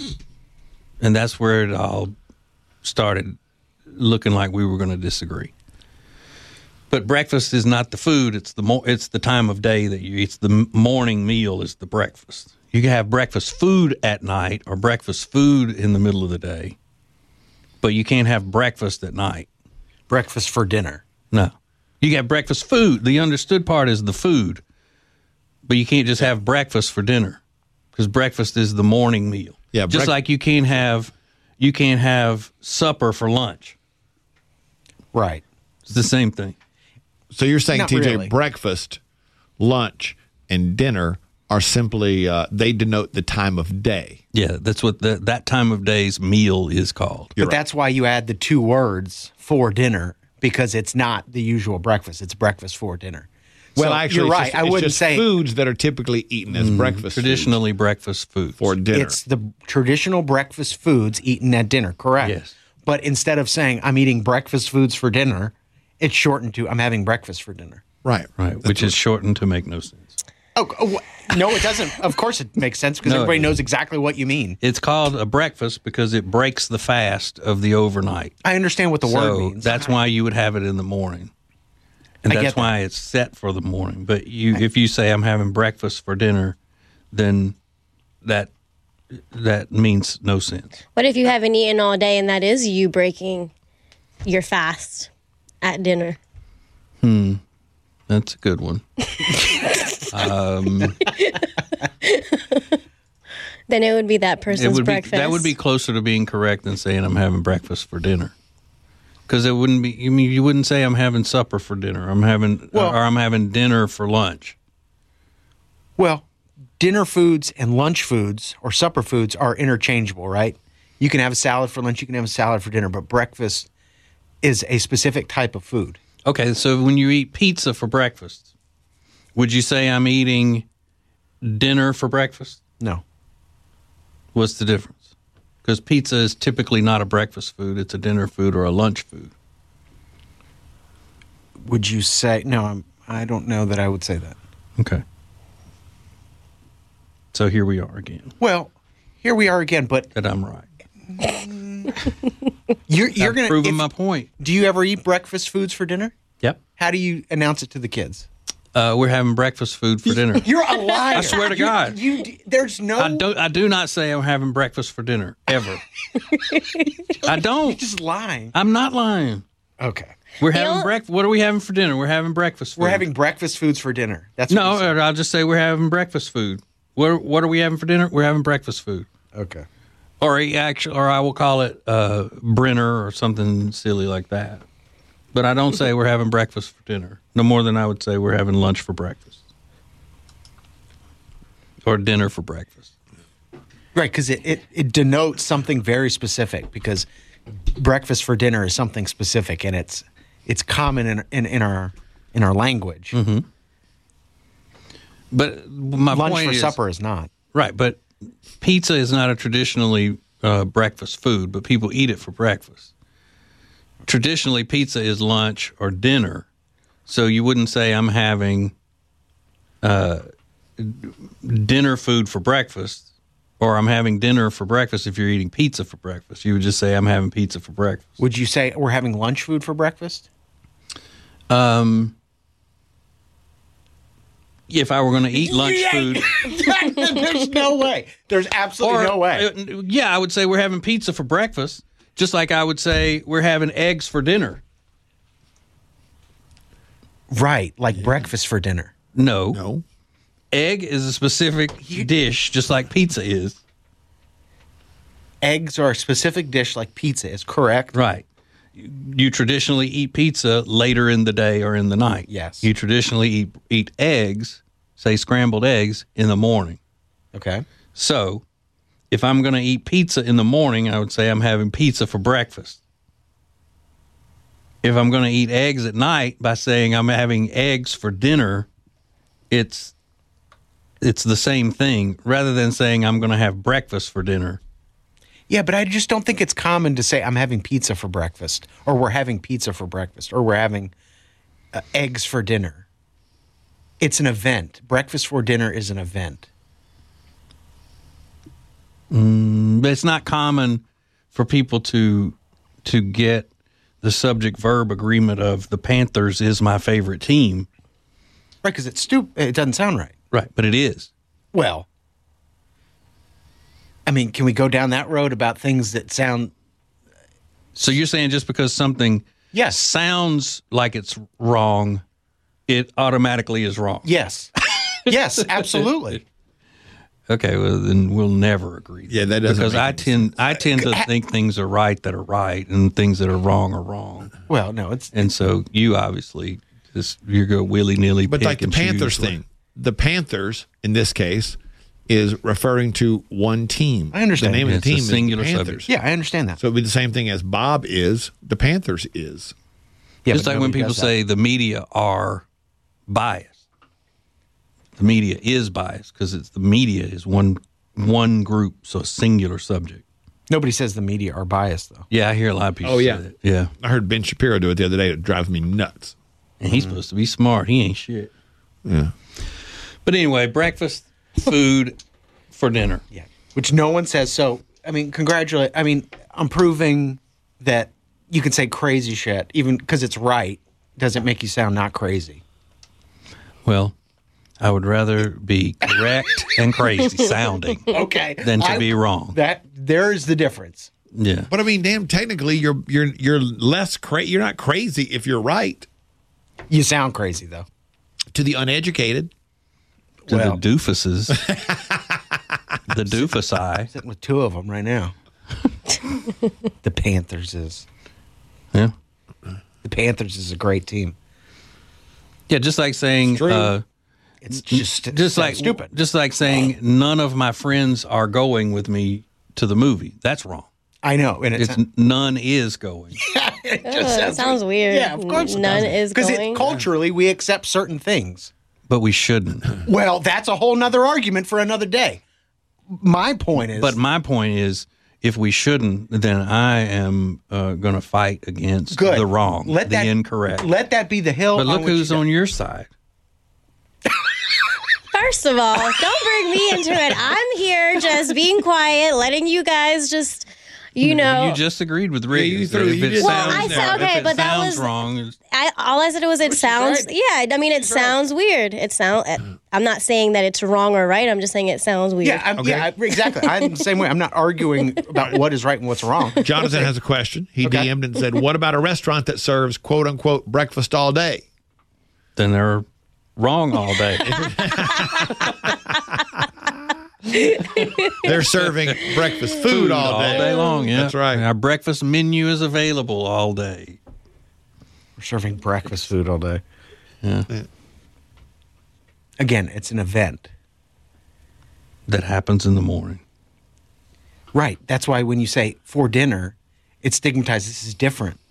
And that's where it all started looking like we were going to disagree. But breakfast is not the food; it's the mo- it's the time of day that you eat. It's the morning meal is the breakfast. You can have breakfast food at night or breakfast food in the middle of the day, but you can't have breakfast at night. breakfast for dinner. No, you got breakfast food. The understood part is the food, but you can't just have breakfast for dinner because breakfast is the morning meal. Yeah, just brec- like you can't have you can't have supper for lunch. Right. It's the same thing. So you're saying, Not T J, really. breakfast, lunch, and dinner are simply, uh, they denote the time of day. Yeah, that's what the, that time of day's meal is called. You're but right. that's why you add the two words for dinner, because it's not the usual breakfast. It's breakfast for dinner. Well, So actually, you're it's right. just- I it's wouldn't just say foods that are typically eaten as breakfast foods Traditionally, breakfast foods. for dinner. it's the traditional breakfast foods eaten at dinner, correct? Yes. But instead of saying I'm eating breakfast foods for dinner, it's shortened to I'm having breakfast for dinner. right. Right, which is shortened to make no sense. Oh, oh, wh- no, it doesn't. Of course it makes sense because No, everybody it knows exactly what you mean. It's called a breakfast because it breaks the fast of the overnight. I understand what the so word means. that's why you would have it in the morning. And I get that's that. why it's set for the morning. But you, if you say I'm having breakfast for dinner, then that that means no sense. What if you haven't eaten all day and that is you breaking your fast at dinner? That's a good one. um, Then it would be that person's it would be breakfast. that would be closer to being correct than saying I'm having breakfast for dinner. Because it wouldn't be. You mean you wouldn't say I'm having supper for dinner. I'm having Well- or I'm having dinner for lunch. Well, dinner foods and lunch foods or supper foods are interchangeable, right? You can have a salad for lunch, you can have a salad for dinner, but breakfast is a specific type of food. Okay, so when you eat pizza for breakfast, would you say I'm eating dinner for breakfast? No. What's the difference? Because pizza is typically not a breakfast food; it's a dinner food or a lunch food. Would you say no? I'm, I don't know that I would say that. Okay. So here we are again. Well, here we are again, but That I'm right. you're you're I've gonna. proven if- my point. Do you ever eat breakfast foods for dinner? Yep. How do you announce it to the kids? Uh, we're having breakfast food for dinner. You're a liar. I swear to You- God. You, there's no. I don't. I do not say I'm having breakfast for dinner ever. I You're don't. just lying. I'm not lying. Okay. We're The having only- breakfast. What are we having for dinner? We're having breakfast food. We're having breakfast foods for dinner. That's what no. you said. I'll just say we're having breakfast food. What What are we having for dinner? We're having breakfast food. Okay. Or a- actually, or I will call it uh, Brenner or something silly like that. But I don't say we're having breakfast for dinner. No more than I would say we're having lunch for breakfast. Or dinner for breakfast. Right, because it, it, it denotes something very specific. Because breakfast for dinner is something specific, and it's it's common in in, in our in our language. But my Lunch point for is, supper is not. right? But pizza is not a traditionally uh, breakfast food, but people eat it for breakfast. Traditionally, pizza is lunch or dinner, so you wouldn't say I'm having uh, dinner food for breakfast, or I'm having dinner for breakfast. If you're eating pizza for breakfast, you would just say I'm having pizza for breakfast. Would you say we're having lunch food for breakfast? Um, if I were going to eat lunch food. There's no way. There's absolutely no way. uh, yeah, I would say we're having pizza for breakfast, just like I would say we're having eggs for dinner. Right, like breakfast for dinner. No. No. Egg is a specific dish, just like pizza is. eggs are a specific dish like pizza is correct. Right. You traditionally eat pizza later in the day or in the night. Yes. You traditionally eat, eat eggs, say scrambled eggs, in the morning. Okay. So if I'm going to eat pizza in the morning, I would say I'm having pizza for breakfast. If I'm going to eat eggs at night by saying I'm having eggs for dinner, it's it's the same thing rather than saying I'm going to have breakfast for dinner. Yeah, but I just don't think it's common to say I'm having pizza for breakfast, or we're having pizza for breakfast, or we're having uh, eggs for dinner. It's an event. Breakfast for dinner is an event. Mm, but it's not common for people to to get the subject verb agreement of the Panthers is my favorite team. Right, because it's stupid. It doesn't sound right. Right, but it is. Well, I mean, can we go down that road about things that sound... So you're saying just because something Yes. sounds like it's wrong, it automatically is wrong? Yes. Yes, absolutely. Okay, well then we'll never agree. Yeah, that doesn't because make I any tend I tend to think things are right that are right, and things that are wrong are wrong. Well, no, it's... And so you obviously just you go willy nilly. But like the Panthers thing, the Panthers in this case is referring to one team. I understand. The name Yeah, of the it's a team singular is the Panthers. subject. Yeah, I understand that. So it'd be the same thing as Bob is, the Panthers is. Yeah, Just but like when nobody people does that. say the media are biased. The media is biased because it's the media is one one group, so a singular subject. Nobody says the media are biased, though. Yeah, I hear a lot of people Oh, say yeah. that. Yeah. I heard Ben Shapiro do it the other day. It drives me nuts. And he's supposed to be smart. He ain't shit. Yeah. But anyway, breakfast, food for dinner. Yeah. Which no one says. So, I mean, congratulate. I mean, I'm proving that you can say crazy shit, even because it's right, doesn't make you sound not crazy. Well, I would rather be correct and crazy sounding Okay. than to I- be wrong. That there's the difference. Yeah. But I mean, damn, technically you're you're you're less cra- you're not crazy if you're right. You sound crazy, though. To the uneducated. To Well. the doofuses. the doofus eye. Sitting with two of them right now. The Panthers is. Yeah. The Panthers is a great team. Yeah, just like saying true. uh, It's just it just sounds like stupid. just like saying none of my friends are going with me to the movie. That's wrong. I know, and it's, It's none is going. it Ugh, just that sounds weird. Yeah, of course. None is because going. culturally we accept certain things. But we shouldn't. Well, that's a whole nother argument for another day. My point is, But my point is, if we shouldn't, then I am uh, going to fight against good. the wrong, let the that, incorrect. Let that be the hill. but look on which who's you on die. your side. First of all, don't bring me into it. I'm here just being quiet, letting you guys just, you know. You just agreed with Rick. you threw- if you it did Well, sounds, I said- if okay, it but that sounds was- wrong. it's- I all I said was it sounds. right. Yeah, I mean it sounds weird. It sound. I'm not saying that it's wrong or right. I'm just saying it sounds weird. Yeah, I'm, yeah, I- exactly. I'm the same way. I'm not arguing about what is right and what's wrong. Jonathan has a question. He Okay. D M'd and said, "What about a restaurant that serves quote unquote breakfast all day?" Then they're wrong all day. They're serving breakfast food, all, all day. day long. Yeah, That's right. Our breakfast menu is available all day. We're serving breakfast food all day. Yeah, Again, it's an event. that happens in the morning. Right. That's why when you say for dinner, it's stigmatized. This is different.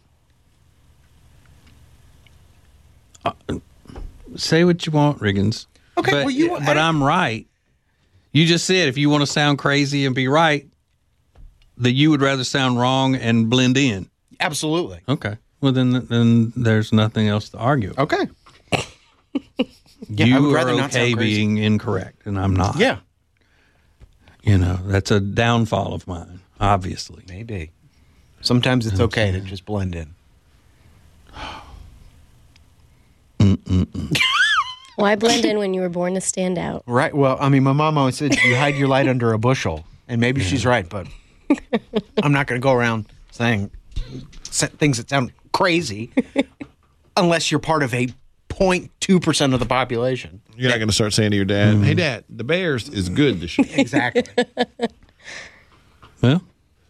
Say what you want, Riggins. Okay, but, well, you- but I- I'm right. You just said if you want to sound crazy and be right, that you would rather sound wrong and blend in. Absolutely. Okay. Well, then, then there's nothing else to argue. Okay. Yeah, I you would are rather not okay sound crazy. being incorrect, and I'm not. Yeah. You know, that's a downfall of mine, obviously. Maybe. Sometimes it's okay to just blend in. Why blend in when you were born to stand out? Right. Well, I mean, my mom always said you hide your light under a bushel, and maybe she's right, but I'm not going to go around saying sa- things that sound crazy unless you're part of a zero point two percent of the population. You're not going to start saying to your dad, "Hey, Dad, the Bears is good this year." Exactly. Well,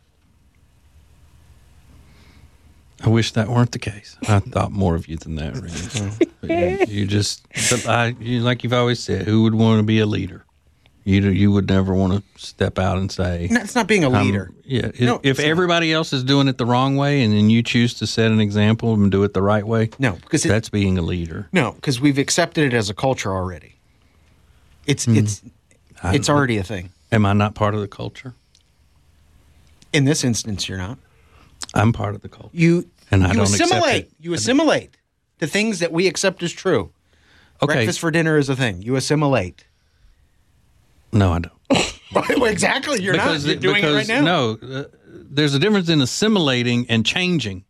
I wish that weren't the case. I thought more of you than that, really. But you, you just, but I, you, like you've always said, who would want to be a leader? You you would never want to step out and say, That's not being a leader. Um, yeah. If, No, if everybody else is doing it the wrong way and then you choose to set an example and do it the right way, No, because it, that's being a leader. no, because we've accepted it as a culture already. It's Hmm. it's it's already a thing. Am I not part of the culture? In this instance, you're not. I'm part of the culture. You And I you don't accept assimilate. it. You assimilate the things that we accept as true. Okay. Breakfast for dinner is a thing. You assimilate. No, I don't. Well, exactly. You're because not. You're doing because, it right now. No, uh, there's a difference in assimilating and changing.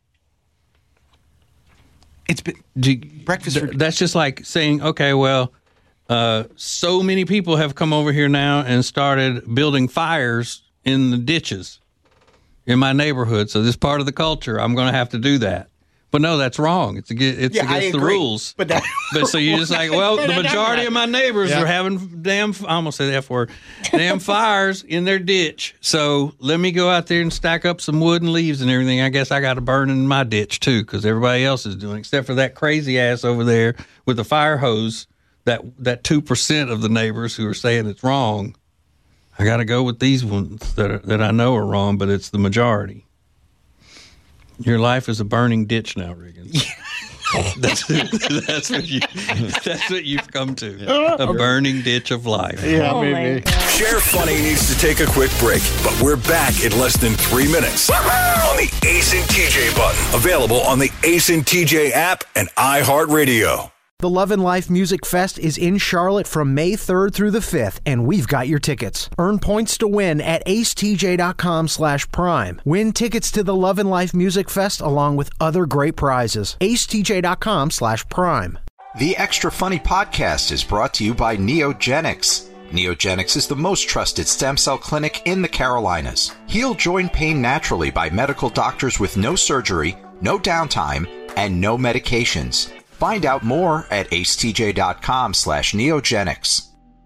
It's been, Do you- breakfast th- for that's just like saying, okay, well, uh, so many people have come over here now and started building fires in the ditches in my neighborhood. So this part of the culture, I'm going to have to do that. But no, that's wrong. It's against, it's Yeah, I against the agree. rules. But that- But so you're just like, well, But the I know majority that. of my neighbors Yeah. are having damn, I almost say the F word, damn fires in their ditch. So let me go out there and stack up some wood and leaves and everything. I guess I got to burn in my ditch too, because everybody else is doing it, except for that crazy ass over there with the fire hose, that that two percent of the neighbors who are saying it's wrong. I got to go with these ones that are, that I know are wrong, but it's the majority. Your life is a burning ditch now, Regan. that's that's what you that's what you've come to. A burning ditch of life. yeah, Oh my maybe. God. Share Funny needs to take a quick break, but we're back in less than three minutes on the Ace and T J button. Available on the Ace and T J app and iHeartRadio. The Love and Life Music Fest is in Charlotte from May third through the fifth, and we've got your tickets. Earn points to win at acetj.com slash prime. Win tickets to the Love and Life Music Fest along with other great prizes. acetj.com slash prime. The Extra Funny podcast is brought to you by Neogenics. Neogenics is the most trusted stem cell clinic in the Carolinas. Heal joint pain naturally by medical doctors with no surgery, no downtime, and no medications. Find out more at acetj.com slash neogenics.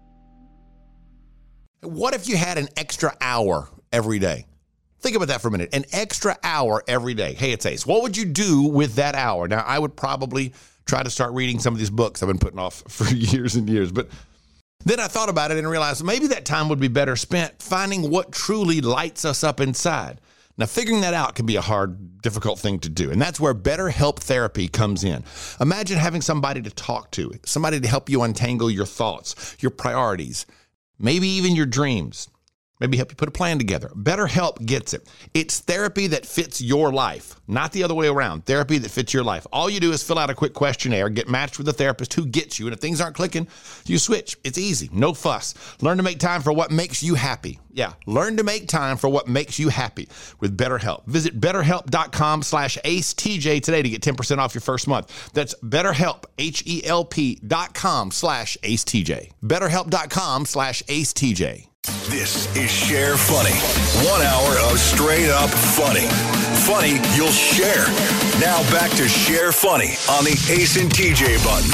What if you had an extra hour every day? Think about that for a minute. An extra hour every day. Hey, it's Ace. What would you do with that hour? Now, I would probably try to start reading some of these books I've been putting off for years and years. But then I thought about it and realized maybe that time would be better spent finding what truly lights us up inside. Now, figuring that out can be a hard, difficult thing to do. And that's where BetterHelp Therapy comes in. Imagine having somebody to talk to, somebody to help you untangle your thoughts, your priorities, maybe even your dreams. Maybe help you put a plan together. BetterHelp gets it. It's therapy that fits your life, not the other way around. Therapy that fits your life. All you do is fill out a quick questionnaire, get matched with a therapist who gets you, and if things aren't clicking, you switch. It's easy. No fuss. Learn to make time for what makes you happy. Yeah, learn to make time for what makes you happy with BetterHelp. Visit betterhelp.com slash AceTJ today to get ten percent off your first month. That's BetterHelp, H-E-L-P dot com slash AceTJ. BetterHelp.com slash AceTJ. This is Share Funny. One hour of straight up funny. Funny you'll share. Now back to Share Funny on the Ace and T J button.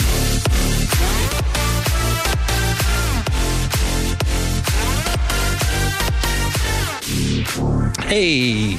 Hey.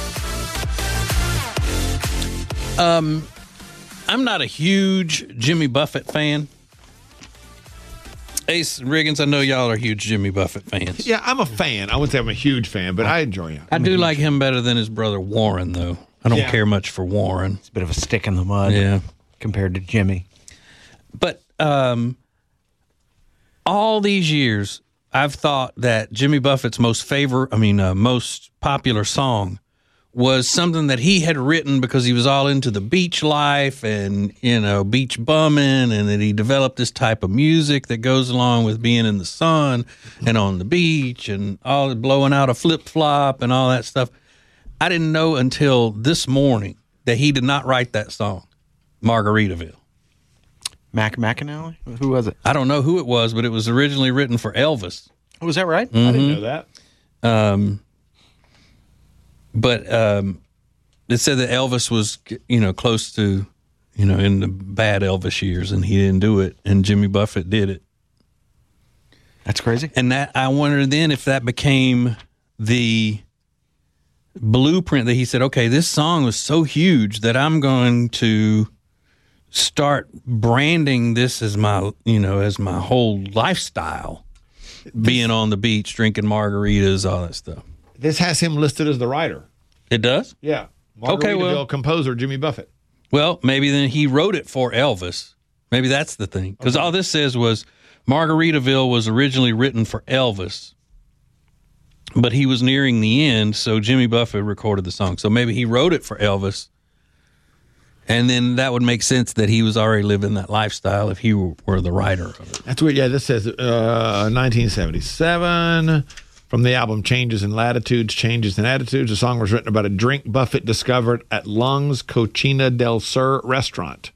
Um, I'm not a huge Jimmy Buffett fan. Ace and Riggins, I know y'all are huge Jimmy Buffett fans. Yeah, I'm a fan. I wouldn't say I'm a huge fan, but I enjoy him. I do like him better than his brother Warren, though. I don't Yeah. care much for Warren. It's a bit of a stick in the mud. Yeah. Compared to Jimmy. But um, all these years, I've thought that Jimmy Buffett's most favorite, I mean, uh, most popular song was something that he had written because he was all into the beach life and, you know, beach bumming, and that he developed this type of music that goes along with being in the sun and on the beach and all blowing out a flip-flop and all that stuff. I didn't know until this morning that he did not write that song, Margaritaville. Mac McAnally? Who was it? I don't know who it was, but it was originally written for Elvis. Oh, was that right? I didn't know that. Um, but um, it said that Elvis was, you know, close to, you know, in the bad Elvis years, and he didn't do it, and Jimmy Buffett did it. That's crazy. And that I wonder then if that became the blueprint that he said, okay, this song was so huge that I'm going to start branding this as my, you know, as my whole lifestyle, being on the beach, drinking margaritas, all that stuff. This has him listed as the writer. It does? Yeah. Okay, Margaritaville well- composer Jimmy Buffett. Well, maybe then he wrote it for Elvis. Maybe that's the thing. Because all this says was Margaritaville was originally written for Elvis, but he was nearing the end, so Jimmy Buffett recorded the song. So maybe he wrote it for Elvis, and then that would make sense that he was already living that lifestyle if he were, were the writer of it. That's weird. Yeah, this says uh, nineteen seventy-seven. From the album Changes in Latitudes, Changes in Attitudes. The song was written about a drink Buffett discovered at Lung's Cocina del Sur restaurant.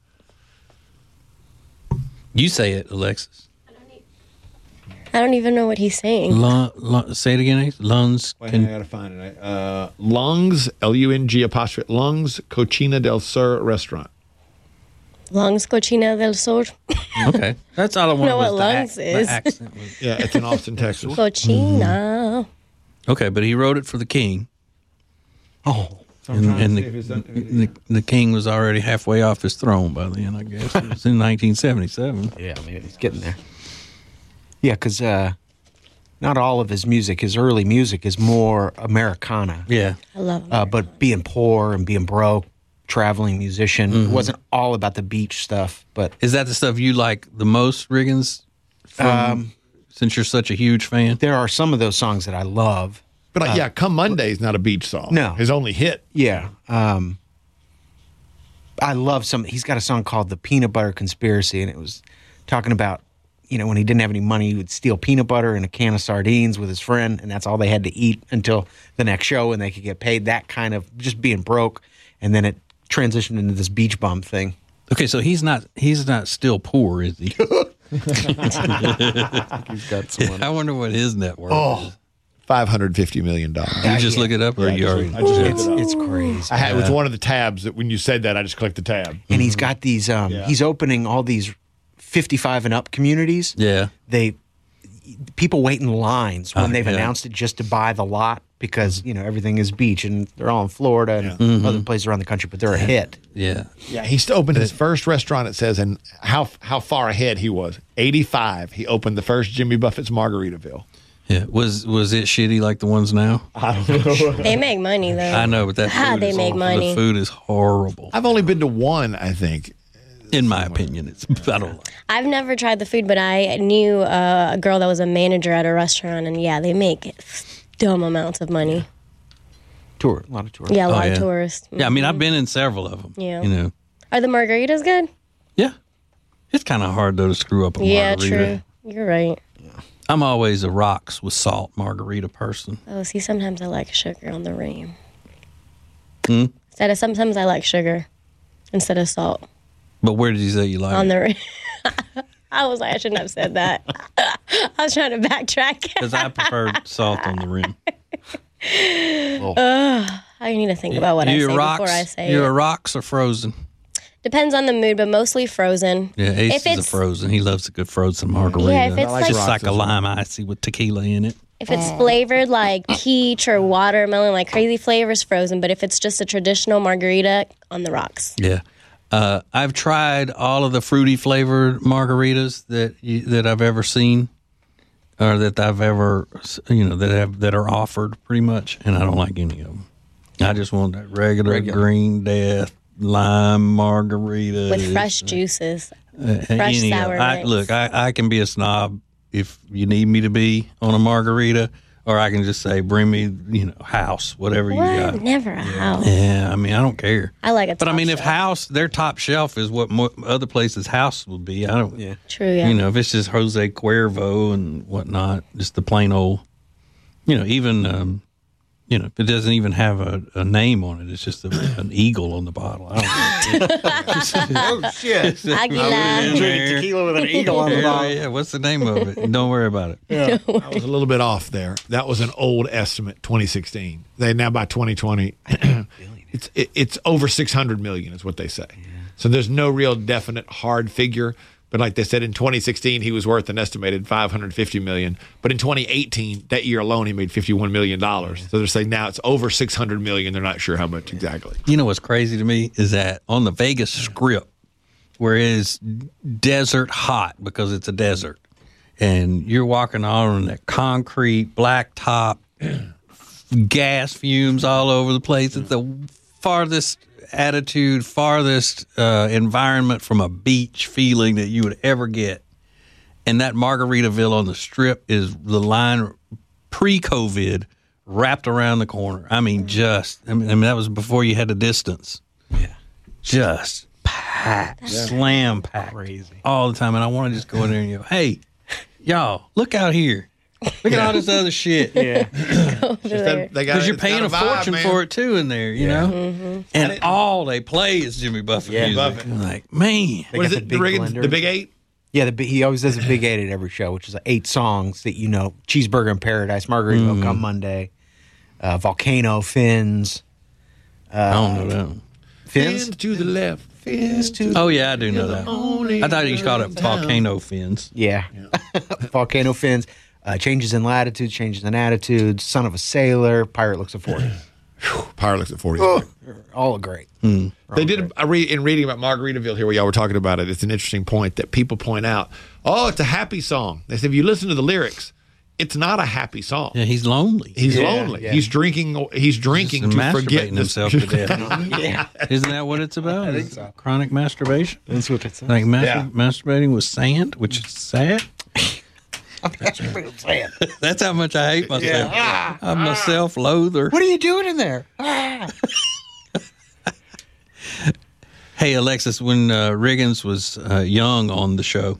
You say it, Alexis. I don't even know what he's saying. Lun, Lun, say it again, Ace. Lungs. Wait, Can, I gotta find it. Uh, Lungs, L U N G apostrophe, Lungs Cocina del Sur restaurant. Lungs Cochina del Sur. okay. That's all I want. know was what the lungs ac- is. the accent was- Yeah, it's in Austin, Texas. Cochina. Okay, but he wrote it for the king. Oh, And, and the, the, the king was already halfway off his throne by then, I guess. It was in nineteen seventy-seven. yeah, maybe he's getting there. Yeah, because uh, not all of his music, his early music, is more Americana. Yeah. I love him. Uh, but being poor and being broke, traveling musician, it wasn't all about the beach stuff. But Is that the stuff you like the most, Riggins? From, Um, since you're such a huge fan? there are some of those songs that I love. But uh, yeah, Come Monday is not a beach song. No. His only hit. Yeah. Um, I love some. He's got a song called The Peanut Butter Conspiracy, and it was talking about, you know, when he didn't have any money, he would steal peanut butter and a can of sardines with his friend, and that's all they had to eat until the next show, and they could get paid. That kind of just being broke, and then it transitioned into this beach bum thing. Okay, so he's not he's not still poor, is he? He's got some. I wonder what his net worth is. five hundred fifty million dollars. You just look it up, or Yeah, I you just- already? I just looked It's it up. it's crazy. I had, it was one of the tabs that when you said that, I just clicked the tab. And he's got these. Um, Yeah. He's opening all these fifty-five and up communities. Yeah. They people wait in lines when Uh, they've yeah. announced it just to buy the lot because you know everything is beach and they're all in Florida and Mm-hmm. other places around the country, but they're a hit. Yeah. Yeah, he still opened his first restaurant, it says, and how how far ahead he was. eighty-five, he opened the first Jimmy Buffett's Margaritaville. Yeah. Was was it shitty like the ones now? They make money, though. I know, but that Ah, food they is make awful. money. The food is horrible. I've only been to one, I think. In my opinion, it's I don't like. I've never tried the food, but I knew uh, a girl that was a manager at a restaurant, and yeah, they make dumb amounts of money. Tour, a lot of tourists. Yeah, a Oh, lot yeah. of tourists. Yeah, I mean, I've been in several of them. Yeah. You know. Are the margaritas good? Yeah. It's kind of hard though to screw up a Yeah, margarita. true. You're right. I'm always a rocks with salt margarita person. Oh, see, sometimes I like sugar on the rim. Hmm? Instead of sometimes I like sugar instead of salt But where did you say you like on it? the rim. I was like, I shouldn't have said that. I was trying to backtrack. Because I prefer salt on the rim. I need to think about what I you say rocks, before I say You're it. a rocks or frozen? Depends on the mood, but mostly frozen. Yeah, Ace If is a it's- frozen. He loves a good frozen margarita. Yeah, if it's like like, Just like a rocks as well. lime icy with tequila in it. if it's flavored like peach or watermelon, like crazy flavors, frozen. But if it's just a traditional margarita, on the rocks. Yeah. Uh, I've tried all of the fruity flavored margaritas that you, that I've ever seen, or that I've ever, you know, that have that are offered pretty much, and I don't like any of them. I just want that regular, Regular. green death lime margarita With fresh juices. Uh, fresh any of- sour I, mix. look, I, I can be a snob if you need me to be on a margarita, or I can just say, bring me, you know, house, whatever you What? got. Never a house. Yeah, I mean, I don't care. I like it. But I mean, if house, their top shelf is what mo- other places' house would be. I don't. Yeah. True, yeah. You know, if it's just Jose Cuervo and whatnot, just the plain old. You know, even um, you know, if it doesn't even have a, a name on it, it's just a, an eagle on the bottle. I don't know. Oh shit! Aguila. There. Tequila with an eagle on the Yeah, bottle. yeah, what's the name of it? Don't worry about it. Yeah, I was a little bit off there. That was an old estimate, twenty sixteen. They now by twenty twenty, it's it, it's over six hundred million is what they say. So there's no real definite hard figure, But like they said, in twenty sixteen, he was worth an estimated five hundred fifty million dollars. But in twenty eighteen, that year alone, he made fifty-one million dollars. So they're saying now it's over six hundred million dollars. They're not sure how much exactly. You know what's crazy to me is that on the Vegas Strip, where it is desert hot because it's a desert, and you're walking on that concrete, blacktop, gas fumes all over the place. It's the farthest attitude, farthest uh, environment from a beach feeling that you would ever get. And that Margaritaville on the Strip is the line pre-COVID wrapped around the corner. I mean, just, I mean, I mean that was before you had the distance. Yeah. Just packed, yeah. slam packed. Crazy. All the time. And I want to just go in there and go, hey, y'all, look out here. Look at all this other shit. Yeah. Because you're paying a, a vibe, fortune man. for it, too, in there, you yeah. know? Mm-hmm. And all they play is Jimmy Buffett yeah, music. Buffett. I'm like, man. What is it, the, big the Big Eight? Yeah, the, he always does a Big Eight at every show, which is like eight songs that you know. Cheeseburger in Paradise, Margaritaville mm. on Monday, uh, Volcano, Fins. Uh, I don't know that one. Fins? Fins to the left. Fins to Oh, yeah, I do know that. I thought you called it Volcano Fins. Yeah. yeah. Volcano Fins. Uh, changes in latitude, changes in attitude, Son of a Sailor, Pirate Looks at forty. Pirate Looks at forty. Oh, all great. Mm. All they great. did, a re- in reading about Margaritaville here, where y'all were talking about it, it's an interesting point that people point out, oh, it's a happy song. They said, if you listen to the lyrics, it's not a happy song. Yeah, he's lonely. He's yeah, lonely. Yeah. He's drinking He's drinking to forget himself to death. yeah. Isn't that what it's about? I think so. Chronic masturbation? That's what it's like mas- yeah. masturbating with sand, which is sad. That's how much I hate myself. Yeah. I'm a self-loather. What are you doing in there? Hey, Alexis, when uh, Riggins was uh, young on the show,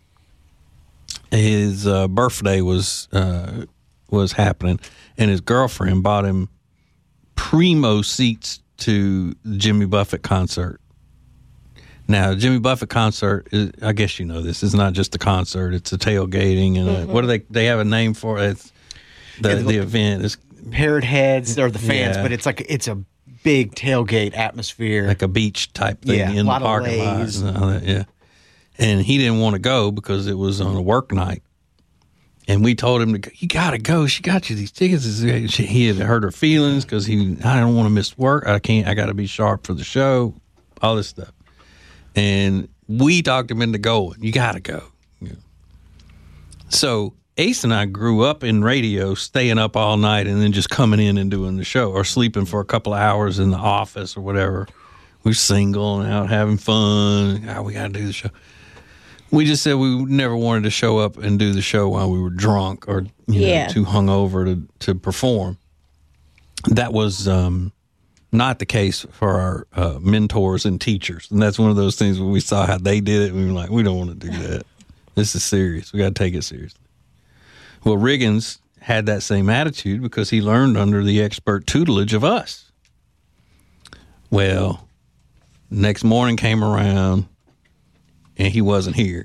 his uh, birthday was uh, was happening, and his girlfriend bought him primo seats to the Jimmy Buffett concert. Now, Jimmy Buffett concert, is, I guess you know this, is not just a concert. It's a tailgating. And a, mm-hmm. what do they, they have a name for it? It's the, the event. Is Parrot Heads or the fans, yeah. but it's like, it's a big tailgate atmosphere. Like a beach type thing yeah, in the parking lot. And all that, yeah. And he didn't want to go because it was on a work night. And we told him, to go, you got to go. She got you these tickets. He had hurt her feelings because he, I don't want to miss work. I can't, I got to be sharp for the show, all this stuff. And we talked him into going. You got to go. Yeah. So Ace and I grew up in radio, staying up all night and then just coming in and doing the show or sleeping for a couple of hours in the office or whatever. We're single and out having fun. Oh, we got to do the show. We just said we never wanted to show up and do the show while we were drunk or you yeah. know, too hungover to, to perform. That was... um not the case for our uh, mentors and teachers. And that's one of those things when we saw how they did it, we were like, we don't want to do that. This is serious. We got to take it seriously. Well, Riggins had that same attitude because he learned under the expert tutelage of us. Well, next morning came around and he wasn't here.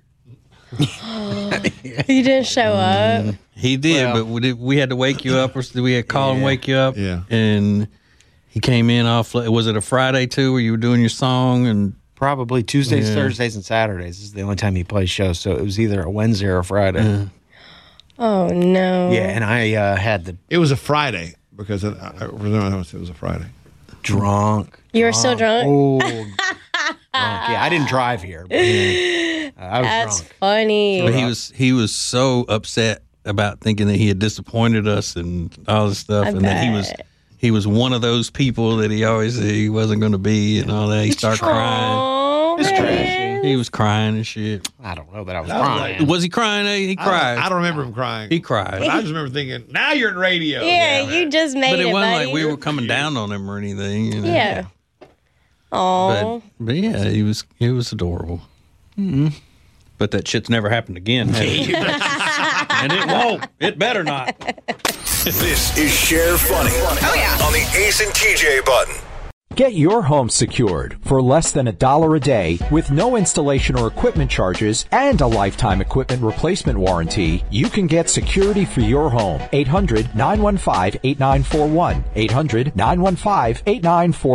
He didn't show up. Mm, he did, well, but we, did, we had to wake you up or we had to call yeah, and wake you up. Yeah. And... he came in off, was it a Friday too where you were doing your song? And probably Tuesdays, yeah. Thursdays, and Saturdays. This is the only time he plays shows. So it was either a Wednesday or a Friday. Yeah. Oh, no. Yeah, and I uh, had the... It was a Friday because I, I, I it was a Friday. Drunk. You were still drunk? Oh, drunk. Yeah, I didn't drive here. But, yeah, uh, I was That's drunk. funny. But he was, he was so upset about thinking that he had disappointed us and all this stuff. I and bet. that he was... He was one of those people that he always said he wasn't going to be and all that. He started crying. It's trashy. He was crying and shit. I don't know that I was I was crying. Like, was he crying? He cried. I don't, I don't remember him crying. He cried. But I just remember thinking, now you're in radio. Yeah, yeah you just made it, But it, it wasn't buddy. like we were coming down on him or anything. You know? Yeah. Oh. But, but yeah, he was he was adorable. Mm-hmm. But that shit's never happened again. And it won't. It better not. This is Share Funny. Oh, yeah. On the Ace and T J button. Get your home secured for less than a dollar a day with no installation or equipment charges and a lifetime equipment replacement warranty. You can get security for your home. eight hundred nine one five eight nine four one. eight hundred nine one five eight nine four one.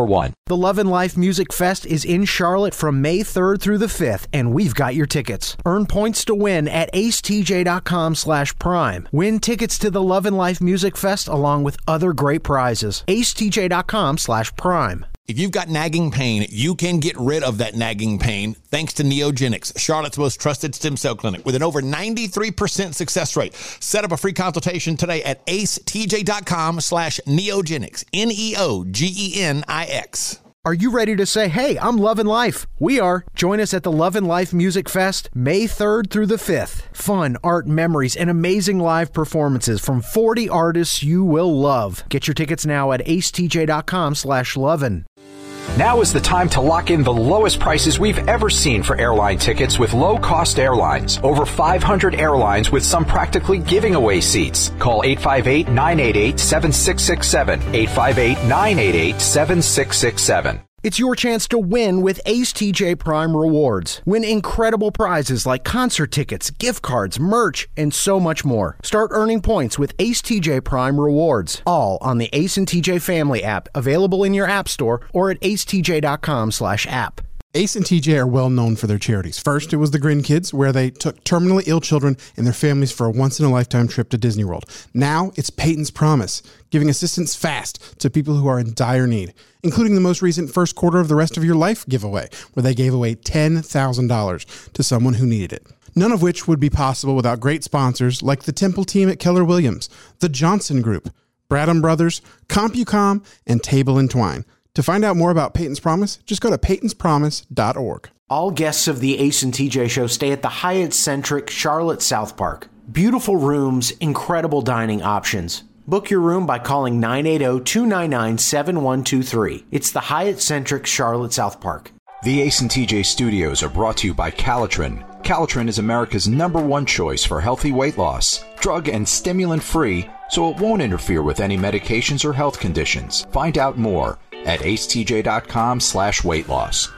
The Love and Life Music Fest is in Charlotte from May third through the fifth, and we've got your tickets. Earn points to win at acetj.com slash prime. Win tickets to the Love and Life Music Fest along with other great prizes. acetj.com slash prime. If you've got nagging pain, you can get rid of that nagging pain thanks to Neogenics, Charlotte's most trusted stem cell clinic with an over ninety-three percent success rate. Set up a free consultation today at acetj.com slash neogenics, N E O G E N I X. Are you ready to say, hey, I'm loving life? We are. Join us at the Love and Life Music Fest, May third through the fifth. Fun, art, memories, and amazing live performances from forty artists you will love. Get your tickets now at acetj.com slash lovin'. Now is the time to lock in the lowest prices we've ever seen for airline tickets with low-cost airlines. Over five hundred airlines with some practically giving away seats. Call eight five eight, nine eight eight, seven six six seven, eight five eight, nine eight eight, seven six six seven. It's your chance to win with Ace T J Prime Rewards. Win incredible prizes like concert tickets, gift cards, merch, and so much more. Start earning points with Ace T J Prime Rewards. All on the Ace and T J Family app, available in your app store or at acetj.com slash app. Ace and T J are well known for their charities. First, it was the Grin Kids, where they took terminally ill children and their families for a once-in-a-lifetime trip to Disney World. Now, it's Peyton's Promise, giving assistance fast to people who are in dire need, including the most recent First Quarter of the Rest of Your Life giveaway, where they gave away ten thousand dollars to someone who needed it. None of which would be possible without great sponsors like the Temple team at Keller Williams, the Johnson Group, Bradham Brothers, CompuCom, and Table and Twine. To find out more about Peyton's Promise, just go to peytons promise dot org. All guests of the Ace and T J show stay at the Hyatt-centric Charlotte South Park. Beautiful rooms, incredible dining options. Book your room by calling nine eight zero, two nine nine, seven one two three. It's the Hyatt-centric Charlotte South Park. The Ace and T J studios are brought to you by Calitrin. Calitrin is America's number one choice for healthy weight loss. Drug and stimulant-free, so it won't interfere with any medications or health conditions. Find out more at acetj.com slash weight loss.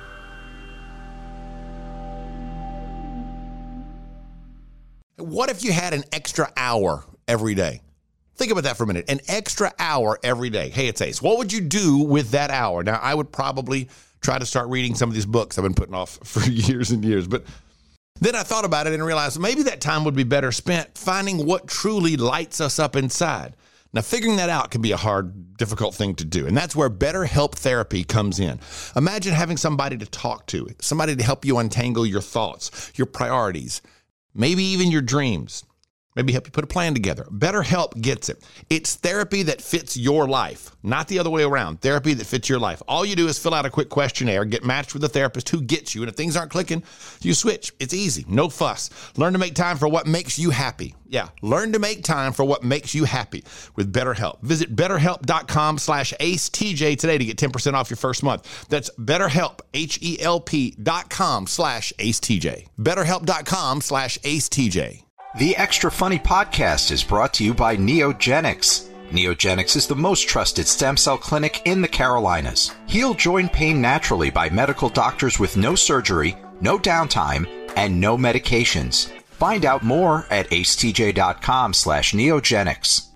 What if you had an extra hour every day? Think about that for a minute. An extra hour every day. Hey, it's Ace. What would you do with that hour? Now, I would probably try to start reading some of these books I've been putting off for years and years. But then I thought about it and realized maybe that time would be better spent finding what truly lights us up inside. Now, figuring that out can be a hard, difficult thing to do, and that's where BetterHelp Therapy comes in. Imagine having somebody to talk to, somebody to help you untangle your thoughts, your priorities, maybe even your dreams. Maybe help you put a plan together. BetterHelp gets it. It's therapy that fits your life, not the other way around. Therapy that fits your life. All you do is fill out a quick questionnaire, get matched with a therapist who gets you, and if things aren't clicking, you switch. It's easy. No fuss. Learn to make time for what makes you happy. Yeah, learn to make time for what makes you happy with BetterHelp. Visit betterhelp.com slash AceTJ today to get ten percent off your first month. That's BetterHelp, H-E-L-P dot com slash AceTJ. BetterHelp.com slash AceTJ. The Extra Funny podcast is brought to you by Neogenics. Neogenics is the most trusted stem cell clinic in the Carolinas. Heal joint pain naturally by medical doctors with no surgery, no downtime, and no medications. Find out more at acetj.com slash neogenics.